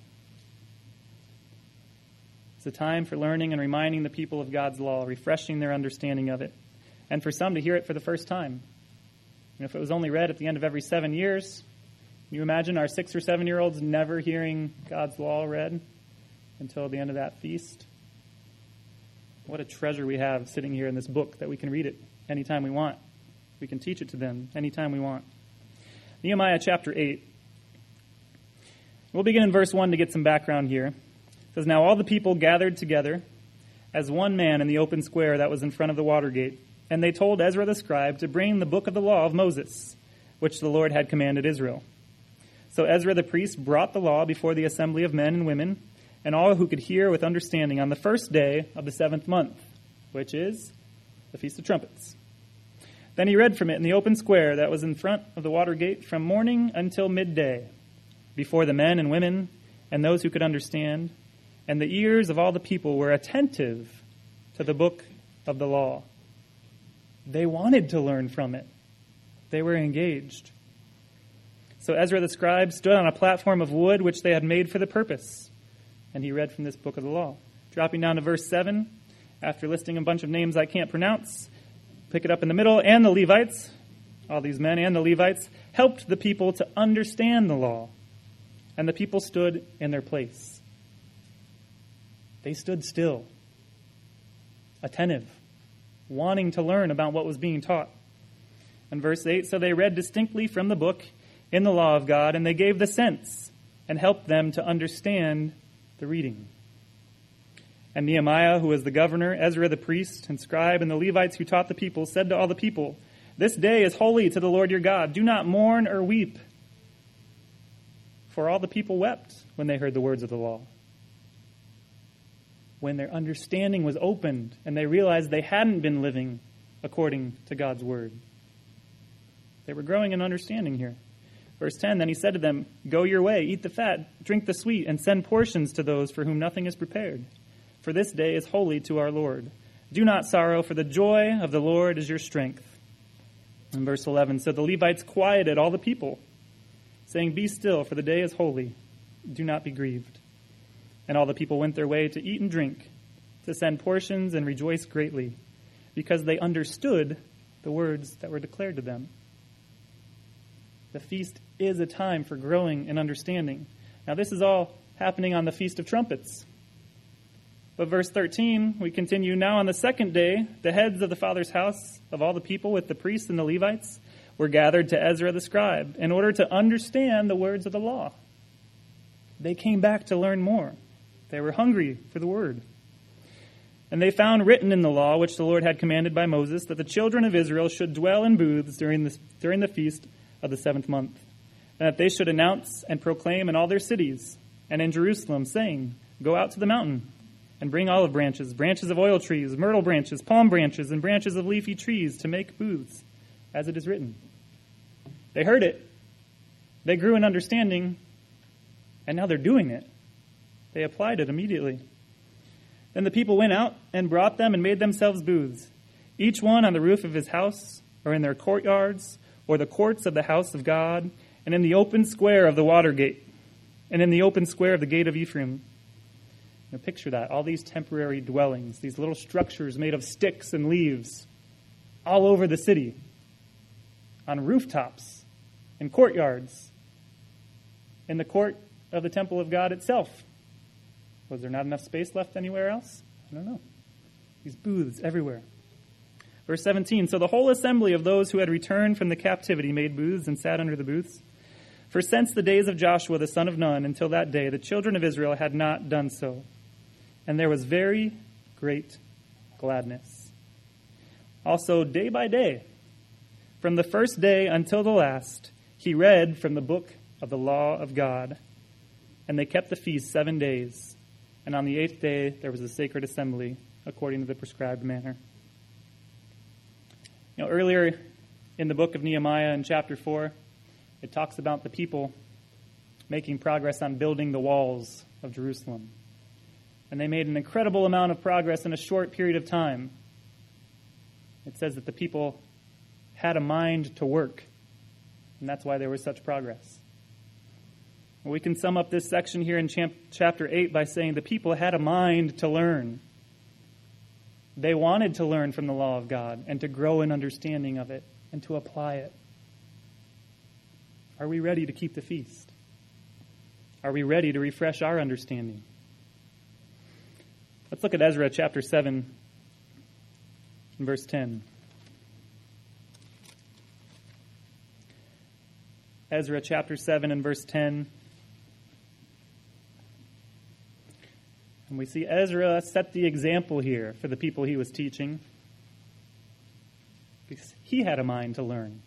It's a time for learning and reminding the people of God's law, refreshing their understanding of it, and for some to hear it for the first time. And if it was only read at the end of every seven years, can you imagine our six or seven-year-olds never hearing God's law read until the end of that feast? What a treasure we have sitting here in this book that we can read it anytime we want. We can teach it to them anytime we want. Nehemiah chapter eight. We'll begin in verse one to get some background here. It says, now all the people gathered together as one man in the open square that was in front of the water gate. And they told Ezra the scribe to bring the book of the law of Moses, which the Lord had commanded Israel. So Ezra the priest brought the law before the assembly of men and women, and all who could hear with understanding on the first day of the seventh month, which is the Feast of Trumpets. Then he read from it in the open square that was in front of the water gate from morning until midday, before the men and women and those who could understand, and the ears of all the people were attentive to the book of the law. They wanted to learn from it. They were engaged. So Ezra the scribe stood on a platform of wood which they had made for the purpose, and he read from this book of the law. Dropping down to verse seven, after listing a bunch of names I can't pronounce, pick it up in the middle, and the Levites, all these men and the Levites, helped the people to understand the law, and the people stood in their place. They stood still, attentive, wanting to learn about what was being taught. In verse eight, so they read distinctly from the book in the law of God, and they gave the sense and helped them to understand the reading. And Nehemiah, who was the governor, Ezra the priest and scribe, and the Levites who taught the people, said to all the people, this day is holy to the Lord your God. Do not mourn or weep. For all the people wept when they heard the words of the law. When their understanding was opened and they realized they hadn't been living according to God's word. They were growing in understanding here. Verse ten, then he said to them, go your way, eat the fat, drink the sweet, and send portions to those for whom nothing is prepared. For this day is holy to our Lord. Do not sorrow, for the joy of the Lord is your strength. In verse eleven, so the Levites quieted all the people, saying, be still, for the day is holy. Do not be grieved. And all the people went their way to eat and drink, to send portions and rejoice greatly, because they understood the words that were declared to them. The feast is a time for growing in understanding. Now, this is all happening on the Feast of Trumpets. But verse thirteen, we continue, now on the second day, the heads of the Father's house of all the people with the priests and the Levites were gathered to Ezra the scribe in order to understand the words of the law. They came back to learn more. They were hungry for the word. And they found written in the law, which the Lord had commanded by Moses, that the children of Israel should dwell in booths during the, during the feast of the seventh month, and that they should announce and proclaim in all their cities and in Jerusalem, saying, go out to the mountain and bring olive branches, branches of oil trees, myrtle branches, palm branches, and branches of leafy trees to make booths, as it is written. They heard it. They grew in understanding, and now they're doing it. They applied it immediately. Then the people went out and brought them and made themselves booths, each one on the roof of his house, or in their courtyards, or the courts of the house of God, and in the open square of the water gate, and in the open square of the gate of Ephraim. Now picture that, all these temporary dwellings, these little structures made of sticks and leaves, all over the city, on rooftops, in courtyards, in the court of the temple of God itself. Was there not enough space left anywhere else? I don't know. These booths everywhere. Verse seventeen, so the whole assembly of those who had returned from the captivity made booths and sat under the booths. For since the days of Joshua the son of Nun until that day, the children of Israel had not done so. And there was very great gladness. Also, day by day, from the first day until the last, he read from the book of the law of God. And they kept the feast seven days. And on the eighth day, there was a sacred assembly according to the prescribed manner. You know, earlier in the book of Nehemiah in chapter four, it talks about the people making progress on building the walls of Jerusalem. And they made an incredible amount of progress in a short period of time. It says that the people had a mind to work, and that's why there was such progress. We can sum up this section here in chapter eight by saying the people had a mind to learn. They wanted to learn from the law of God and to grow in understanding of it and to apply it. Are we ready to keep the feast? Are we ready to refresh our understanding? Let's look at Ezra chapter seven and verse ten. Ezra chapter seven and verse ten. And we see Ezra set the example here for the people he was teaching, because he had a mind to learn.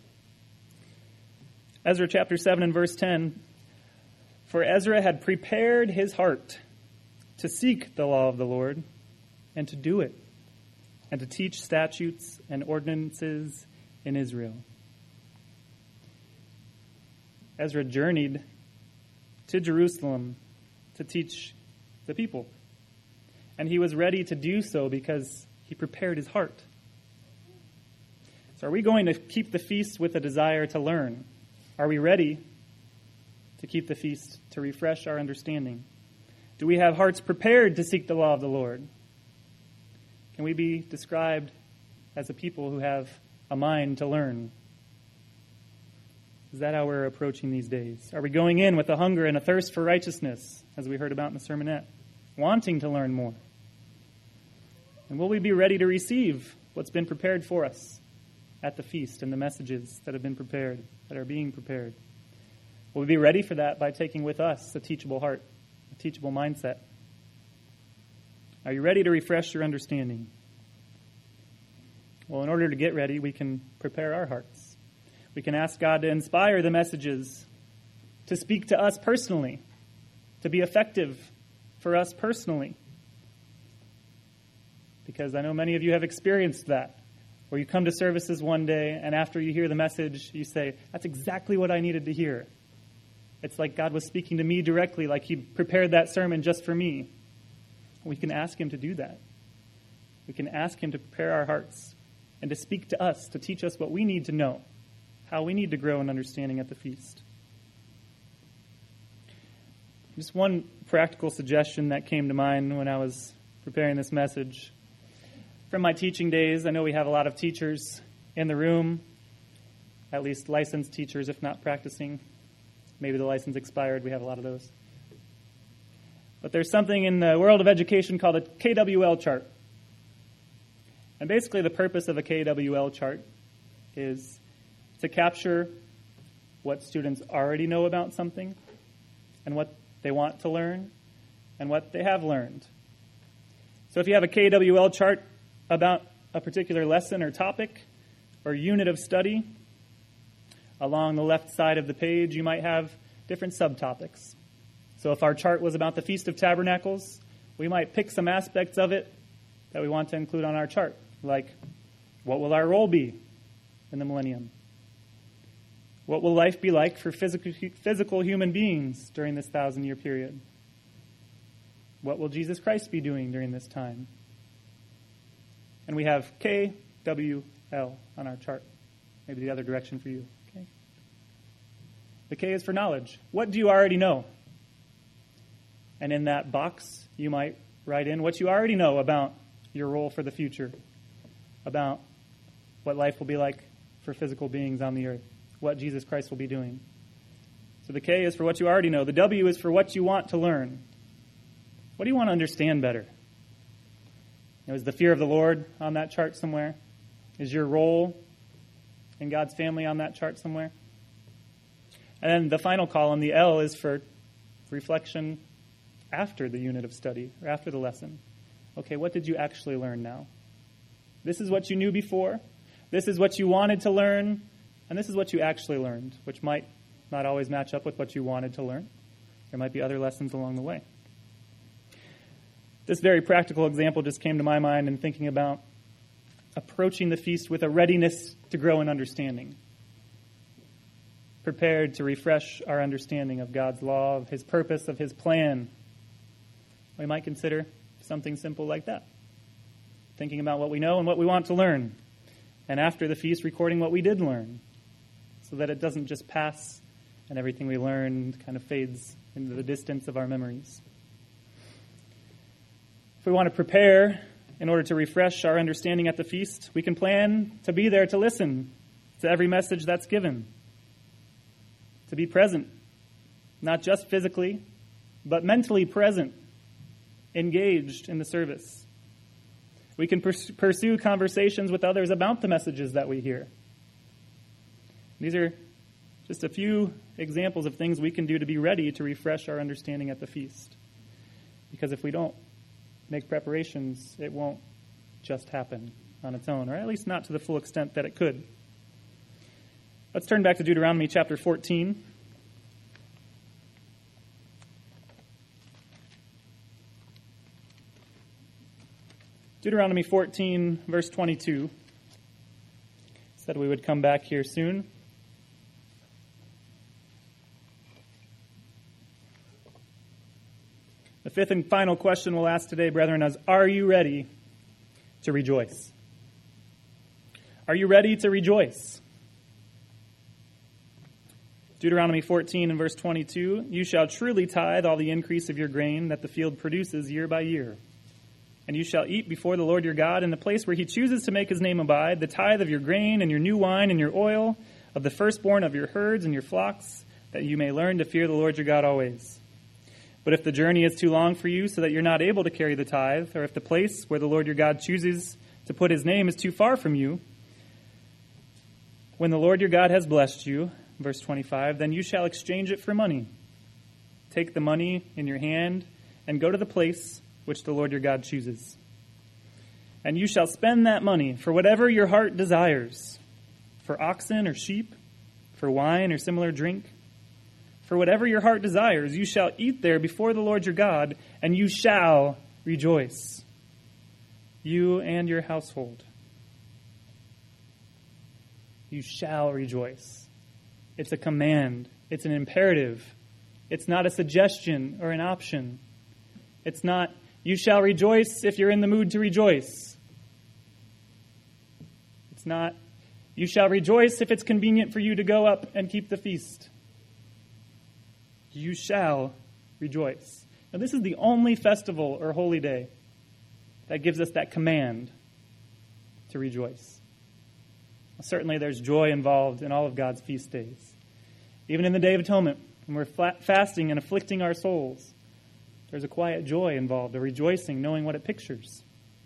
Ezra chapter seven and verse ten, for Ezra had prepared his heart to seek the law of the Lord and to do it, and to teach statutes and ordinances in Israel. Ezra journeyed to Jerusalem to teach the people. And he was ready to do so because he prepared his heart. So are we going to keep the feast with a desire to learn? Are we ready to keep the feast to refresh our understanding? Do we have hearts prepared to seek the law of the Lord? Can we be described as a people who have a mind to learn? Is that how we're approaching these days? Are we going in with a hunger and a thirst for righteousness, as we heard about in the sermonette, wanting to learn more? And will we be ready to receive what's been prepared for us at the feast and the messages that have been prepared, that are being prepared? Will we be ready for that by taking with us a teachable heart, a teachable mindset? Are you ready to refresh your understanding? Well, in order to get ready, we can prepare our hearts. We can ask God to inspire the messages, to speak to us personally, to be effective for us personally. Because I know many of you have experienced that, where you come to services one day, and after you hear the message, you say, that's exactly what I needed to hear. It's like God was speaking to me directly, like he prepared that sermon just for me. We can ask him to do that. We can ask him to prepare our hearts and to speak to us, to teach us what we need to know, how we need to grow in understanding at the feast. Just one practical suggestion that came to mind when I was preparing this message. From my teaching days, I know we have a lot of teachers in the room, at least licensed teachers, if not practicing. Maybe the license expired. We have a lot of those. But there's something in the world of education called a K W L chart. And basically the purpose of a K W L chart is to capture what students already know about something and what they want to learn and what they have learned. So if you have a K W L chart about a particular lesson or topic or unit of study, along the left side of the page you might have different subtopics. So if our chart was about the Feast of Tabernacles, we might pick some aspects of it that we want to include on our chart, like what will our role be in the millennium? What will life be like for physical, physical human beings during this thousand-year period? What will Jesus Christ be doing during this time? And we have K W L on our chart. Maybe the other direction for you. Okay. The K is for knowledge. What do you already know? And in that box, you might write in what you already know about your role for the future, about what life will be like for physical beings on the earth, what Jesus Christ will be doing. So the K is for what you already know. The W is for what you want to learn. What do you want to understand better? You know, is the fear of the Lord on that chart somewhere? Is your role in God's family on that chart somewhere? And then the final column, the L, is for reflection after the unit of study or after the lesson. Okay, what did you actually learn now? This is what you knew before. This is what you wanted to learn. And this is what you actually learned, which might not always match up with what you wanted to learn. There might be other lessons along the way. This very practical example just came to my mind in thinking about approaching the feast with a readiness to grow in understanding, prepared to refresh our understanding of God's law, of his purpose, of his plan. We might consider something simple like that, thinking about what we know and what we want to learn, and after the feast, recording what we did learn, so that it doesn't just pass and everything we learned kind of fades into the distance of our memories. If we want to prepare in order to refresh our understanding at the feast, we can plan to be there to listen to every message that's given, to be present, not just physically, but mentally present, engaged in the service. We can pers- pursue conversations with others about the messages that we hear. These are just a few examples of things we can do to be ready to refresh our understanding at the feast. Because if we don't make preparations, it won't just happen on its own, or at least not to the full extent that it could. Let's turn back to Deuteronomy chapter fourteen. Deuteronomy fourteen, verse twenty-two. Said we would come back here soon. The fifth and final question we'll ask today, brethren, is, are you ready to rejoice? Are you ready to rejoice? Deuteronomy fourteen and verse twenty-two, you shall truly tithe all the increase of your grain that the field produces year by year. And you shall eat before the Lord your God in the place where he chooses to make his name abide, the tithe of your grain and your new wine and your oil, of the firstborn of your herds and your flocks, that you may learn to fear the Lord your God always. But if the journey is too long for you so that you're not able to carry the tithe, or if the place where the Lord your God chooses to put his name is too far from you. When the Lord your God has blessed you, verse twenty-five, then you shall exchange it for money. Take the money in your hand and go to the place which the Lord your God chooses. And you shall spend that money for whatever your heart desires, for oxen or sheep, for wine or similar drink. For whatever your heart desires, you shall eat there before the Lord your God, and you shall rejoice, you and your household. You shall rejoice. It's a command. It's an imperative. It's not a suggestion or an option. It's not, you shall rejoice if you're in the mood to rejoice. It's not, you shall rejoice if it's convenient for you to go up and keep the feast. You shall rejoice. Now, this is the only festival or holy day that gives us that command to rejoice. Well, certainly there's joy involved in all of God's feast days. Even in the Day of Atonement, when we're flat fasting and afflicting our souls, there's a quiet joy involved, a rejoicing, knowing what it pictures.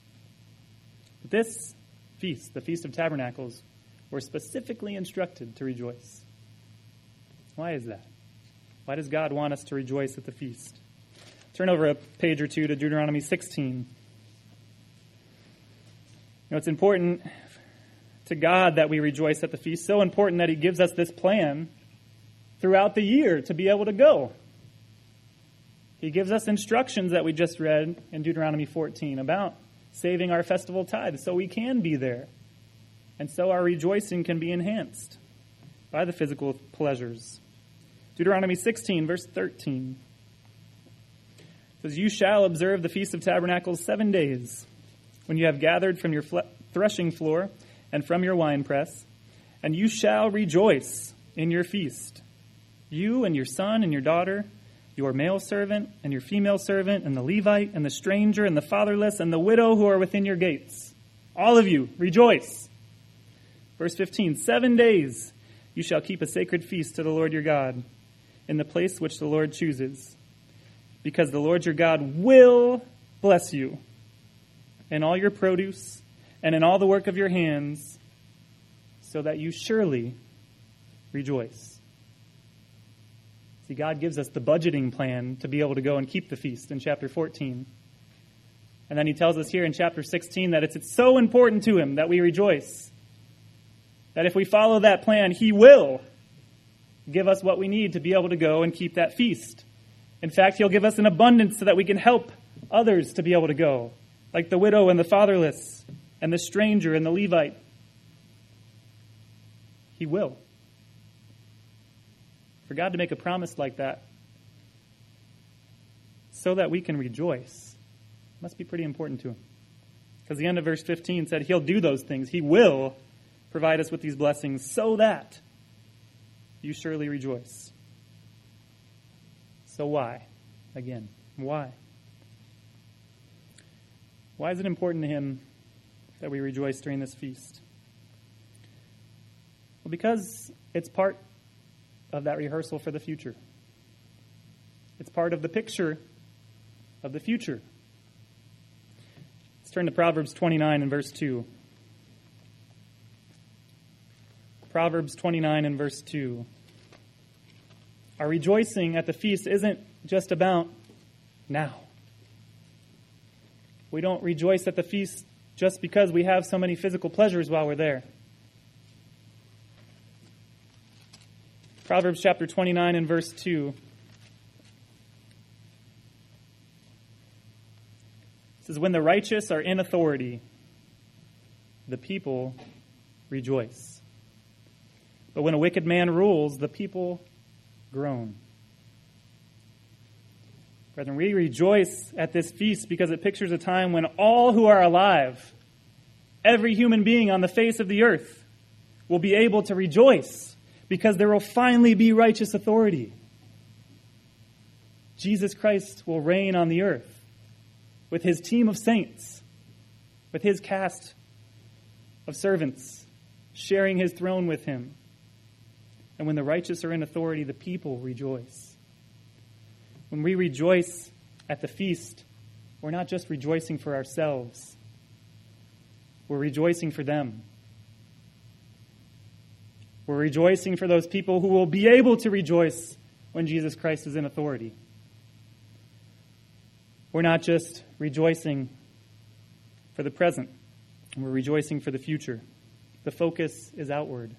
But this feast, the Feast of Tabernacles, we're specifically instructed to rejoice. Why is that? Why does God want us to rejoice at the feast? Turn over a page or two to Deuteronomy sixteen. You know, it's important to God that we rejoice at the feast, so important that he gives us this plan throughout the year to be able to go. He gives us instructions that we just read in Deuteronomy fourteen about saving our festival tithe so we can be there. And so our rejoicing can be enhanced by the physical pleasures. Deuteronomy sixteen, verse thirteen. It says, you shall observe the Feast of Tabernacles seven days, when you have gathered from your threshing floor and from your winepress, and you shall rejoice in your feast, you and your son and your daughter, your male servant and your female servant, and the Levite and the stranger and the fatherless and the widow who are within your gates. All of you, rejoice. Verse fifteen, seven days you shall keep a sacred feast to the Lord your God in the place which the Lord chooses, because the Lord your God will bless you in all your produce and in all the work of your hands, so that you surely rejoice. See, God gives us the budgeting plan to be able to go and keep the feast in chapter fourteen. And then he tells us here in chapter sixteen that it's, it's so important to him that we rejoice, that if we follow that plan, he will give us what we need to be able to go and keep that feast. In fact, he'll give us an abundance so that we can help others to be able to go, like the widow and the fatherless and the stranger and the Levite. He will. For God to make a promise like that so that we can rejoice must be pretty important to him. Because the end of verse fifteen said he'll do those things. He will provide us with these blessings so that you surely rejoice. So why? Again, why? Why is it important to him that we rejoice during this feast? Well, because it's part of that rehearsal for the future. It's part of the picture of the future. Let's turn to Proverbs twenty-nine and verse two. Proverbs twenty-nine and verse two. Our rejoicing at the feast isn't just about now. We don't rejoice at the feast just because we have so many physical pleasures while we're there. Proverbs chapter twenty-nine and verse two. It says, when the righteous are in authority, the people rejoice. But when a wicked man rules, the people groan. Brethren, we rejoice at this feast because it pictures a time when all who are alive, every human being on the face of the earth, will be able to rejoice because there will finally be righteous authority. Jesus Christ will reign on the earth with his team of saints, with his cast of servants, sharing his throne with him. And when the righteous are in authority, the people rejoice. When we rejoice at the feast, we're not just rejoicing for ourselves. We're rejoicing for them. We're rejoicing for those people who will be able to rejoice when Jesus Christ is in authority. We're not just rejoicing for the present. We're rejoicing for the future. The focus is outward.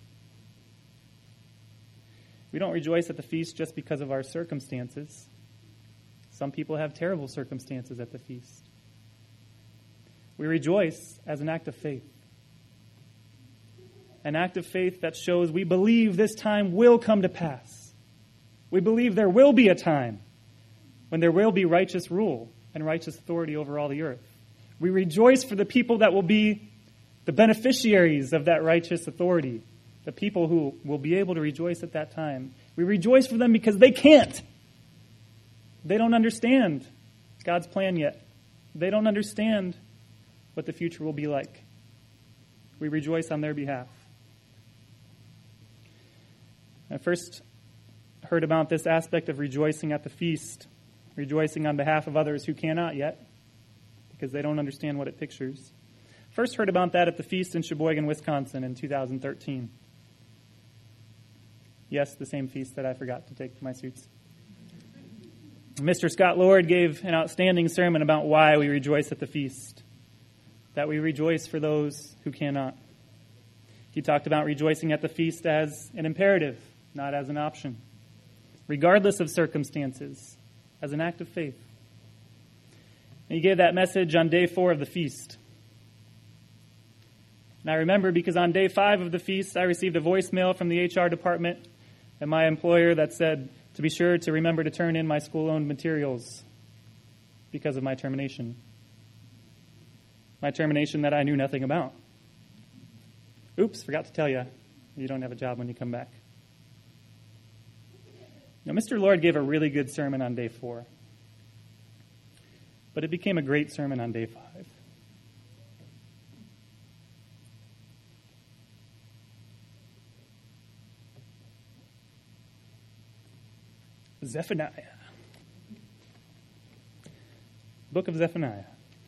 We don't rejoice at the feast just because of our circumstances. Some people have terrible circumstances at the feast. We rejoice as an act of faith. An act of faith that shows we believe this time will come to pass. We believe there will be a time when there will be righteous rule and righteous authority over all the earth. We rejoice for the people that will be the beneficiaries of that righteous authority, the people who will be able to rejoice at that time. We rejoice for them because they can't. They don't understand God's plan yet. They don't understand what the future will be like. We rejoice on their behalf. I first heard about this aspect of rejoicing at the feast, rejoicing on behalf of others who cannot yet, because they don't understand what it pictures. First heard about that at the feast in Sheboygan, Wisconsin in two thousand thirteen. Yes, the same feast that I forgot to take to my suits. Mister Scott Lord gave an outstanding sermon about why we rejoice at the feast, that we rejoice for those who cannot. He talked about rejoicing at the feast as an imperative, not as an option, regardless of circumstances, as an act of faith. And he gave that message on day four of the feast. And I remember because on day five of the feast, I received a voicemail from the H R department and my employer that said to be sure to remember to turn in my school-owned materials because of my termination. My termination that I knew nothing about. Oops, forgot to tell you, you don't have a job when you come back. Now, Mister Lord gave a really good sermon on day four, but it became a great sermon on day five. Zephaniah. Book of Zephaniah.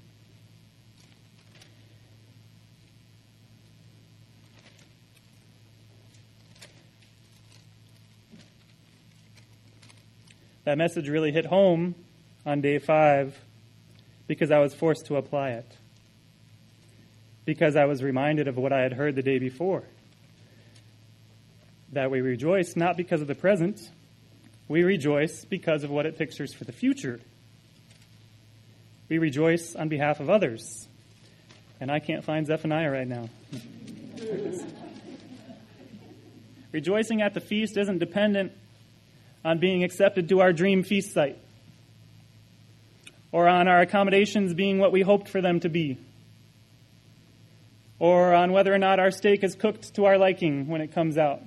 That message really hit home on day five because I was forced to apply it. Because I was reminded of what I had heard the day before. That we rejoice not because of the present, we rejoice because of what it pictures for the future. We rejoice on behalf of others. And I can't find Zephaniah right now. Rejoicing at the feast isn't dependent on being accepted to our dream feast site, or on our accommodations being what we hoped for them to be, or on whether or not our steak is cooked to our liking when it comes out.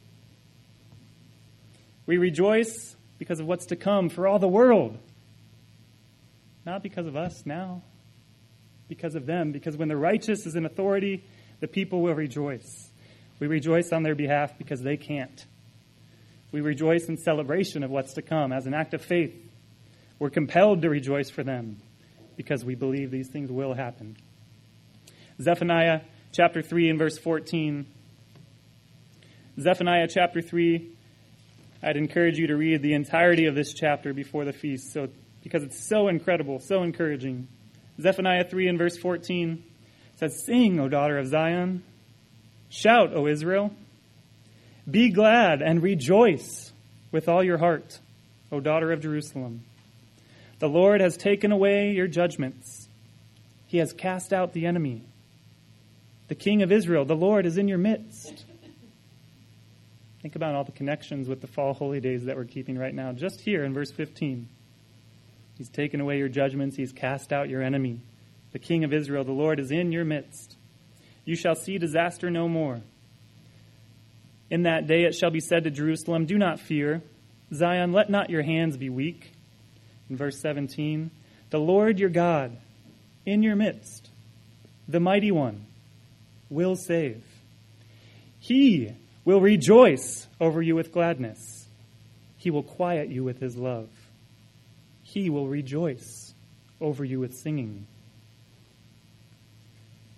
We rejoice because of what's to come for all the world, not because of us now, because of them, because when the righteous is in authority, the people will rejoice. We rejoice on their behalf because they can't. We rejoice in celebration of what's to come as an act of faith. We're compelled to rejoice for them because we believe these things will happen. Zephaniah chapter three and verse fourteen. Zephaniah chapter three, I'd encourage you to read the entirety of this chapter before the feast so because it's so incredible, so encouraging. Zephaniah three and verse fourteen says, "Sing, O daughter of Zion. Shout, O Israel. Be glad and rejoice with all your heart, O daughter of Jerusalem. The Lord has taken away your judgments. He has cast out the enemy. The King of Israel, the Lord, is in your midst." Think about all the connections with the fall holy days that we're keeping right now. Just here in verse fifteen. He's taken away your judgments. He's cast out your enemy. The King of Israel, the Lord, is in your midst. You shall see disaster no more. In that day it shall be said to Jerusalem, "Do not fear. Zion, let not your hands be weak." In verse seventeen, "The Lord your God, in your midst, the mighty one, will save. He will rejoice over you with gladness. He will quiet you with his love. He will rejoice over you with singing."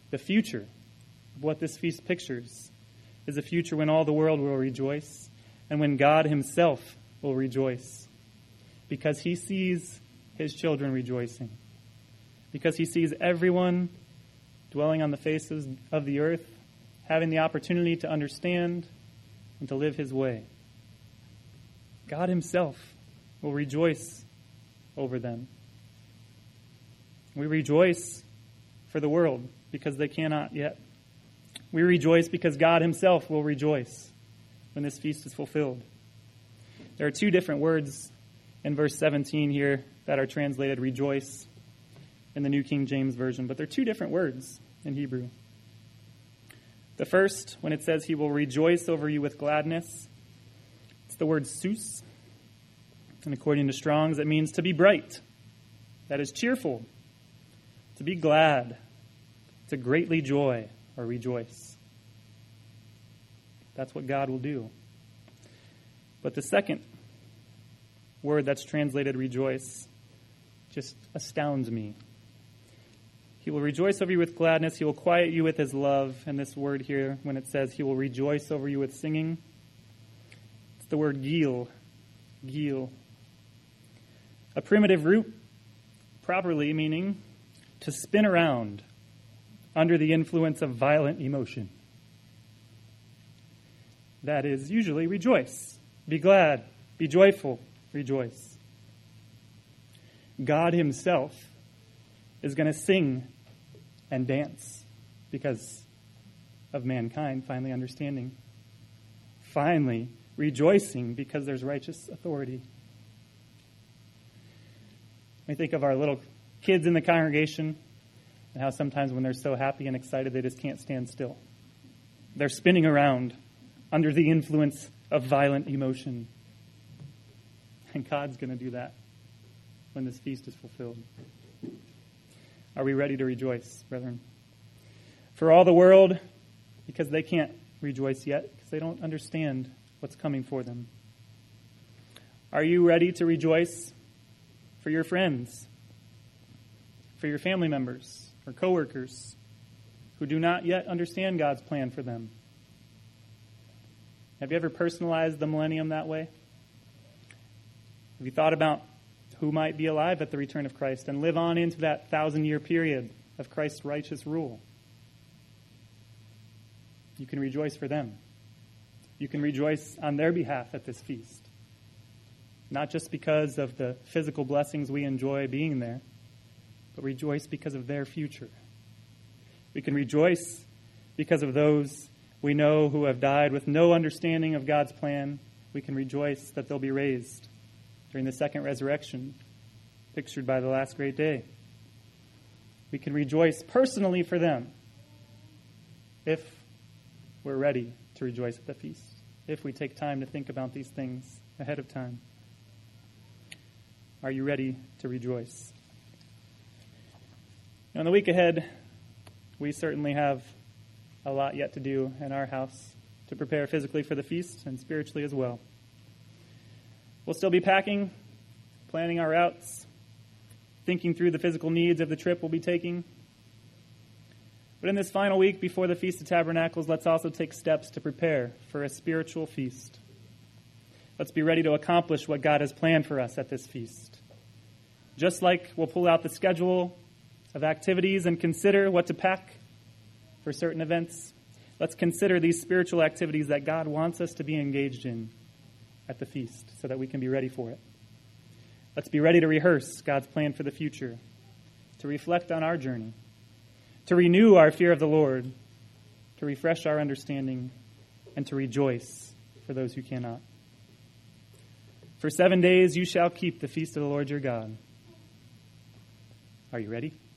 The future of what this feast pictures is a future when all the world will rejoice and when God himself will rejoice, because he sees his children rejoicing, because he sees everyone dwelling on the faces of the earth having the opportunity to understand and to live his way. God himself will rejoice over them. We rejoice for the world because they cannot yet. We rejoice because God himself will rejoice when this feast is fulfilled. There are two different words in verse seventeen here that are translated rejoice in the New King James Version, but they're two different words in Hebrew. The first, when it says he will rejoice over you with gladness, it's the word sus. And according to Strong's, it means to be bright, that is cheerful, to be glad, to greatly joy or rejoice. That's what God will do. But the second word that's translated rejoice just astounds me. He will rejoice over you with gladness. He will quiet you with his love. And this word here, when it says he will rejoice over you with singing, it's the word gil. Gil. A primitive root, properly meaning to spin around under the influence of violent emotion. That is usually rejoice. Be glad. Be joyful. Rejoice. God himself is going to sing and dance because of mankind finally understanding. Finally rejoicing because there's righteous authority. We think of our little kids in the congregation and how sometimes when they're so happy and excited they just can't stand still. They're spinning around under the influence of violent emotion. And God's going to do that when this feast is fulfilled. Are we ready to rejoice, brethren? For all the world, because they can't rejoice yet, because they don't understand what's coming for them. Are you ready to rejoice for your friends, for your family members, or coworkers who do not yet understand God's plan for them? Have you ever personalized the millennium that way? Have you thought about who might be alive at the return of Christ and live on into that thousand-year period of Christ's righteous rule? You can rejoice for them. You can rejoice on their behalf at this feast. Not just because of the physical blessings we enjoy being there, but rejoice because of their future. We can rejoice because of those we know who have died with no understanding of God's plan. We can rejoice that they'll be raised during the second resurrection, pictured by the last great day. We can rejoice personally for them if we're ready to rejoice at the feast, if we take time to think about these things ahead of time. Are you ready to rejoice? Now, in the week ahead, we certainly have a lot yet to do in our house to prepare physically for the feast and spiritually as well. We'll still be packing, planning our routes, thinking through the physical needs of the trip we'll be taking. But in this final week before the Feast of Tabernacles, let's also take steps to prepare for a spiritual feast. Let's be ready to accomplish what God has planned for us at this feast. Just like we'll pull out the schedule of activities and consider what to pack for certain events, let's consider these spiritual activities that God wants us to be engaged in at the feast so that we can be ready for it. Let's be ready to rehearse God's plan for the future, to reflect on our journey, to renew our fear of the Lord, to refresh our understanding, and to rejoice for those who cannot. For seven days you shall keep the feast of the Lord your God. Are you ready?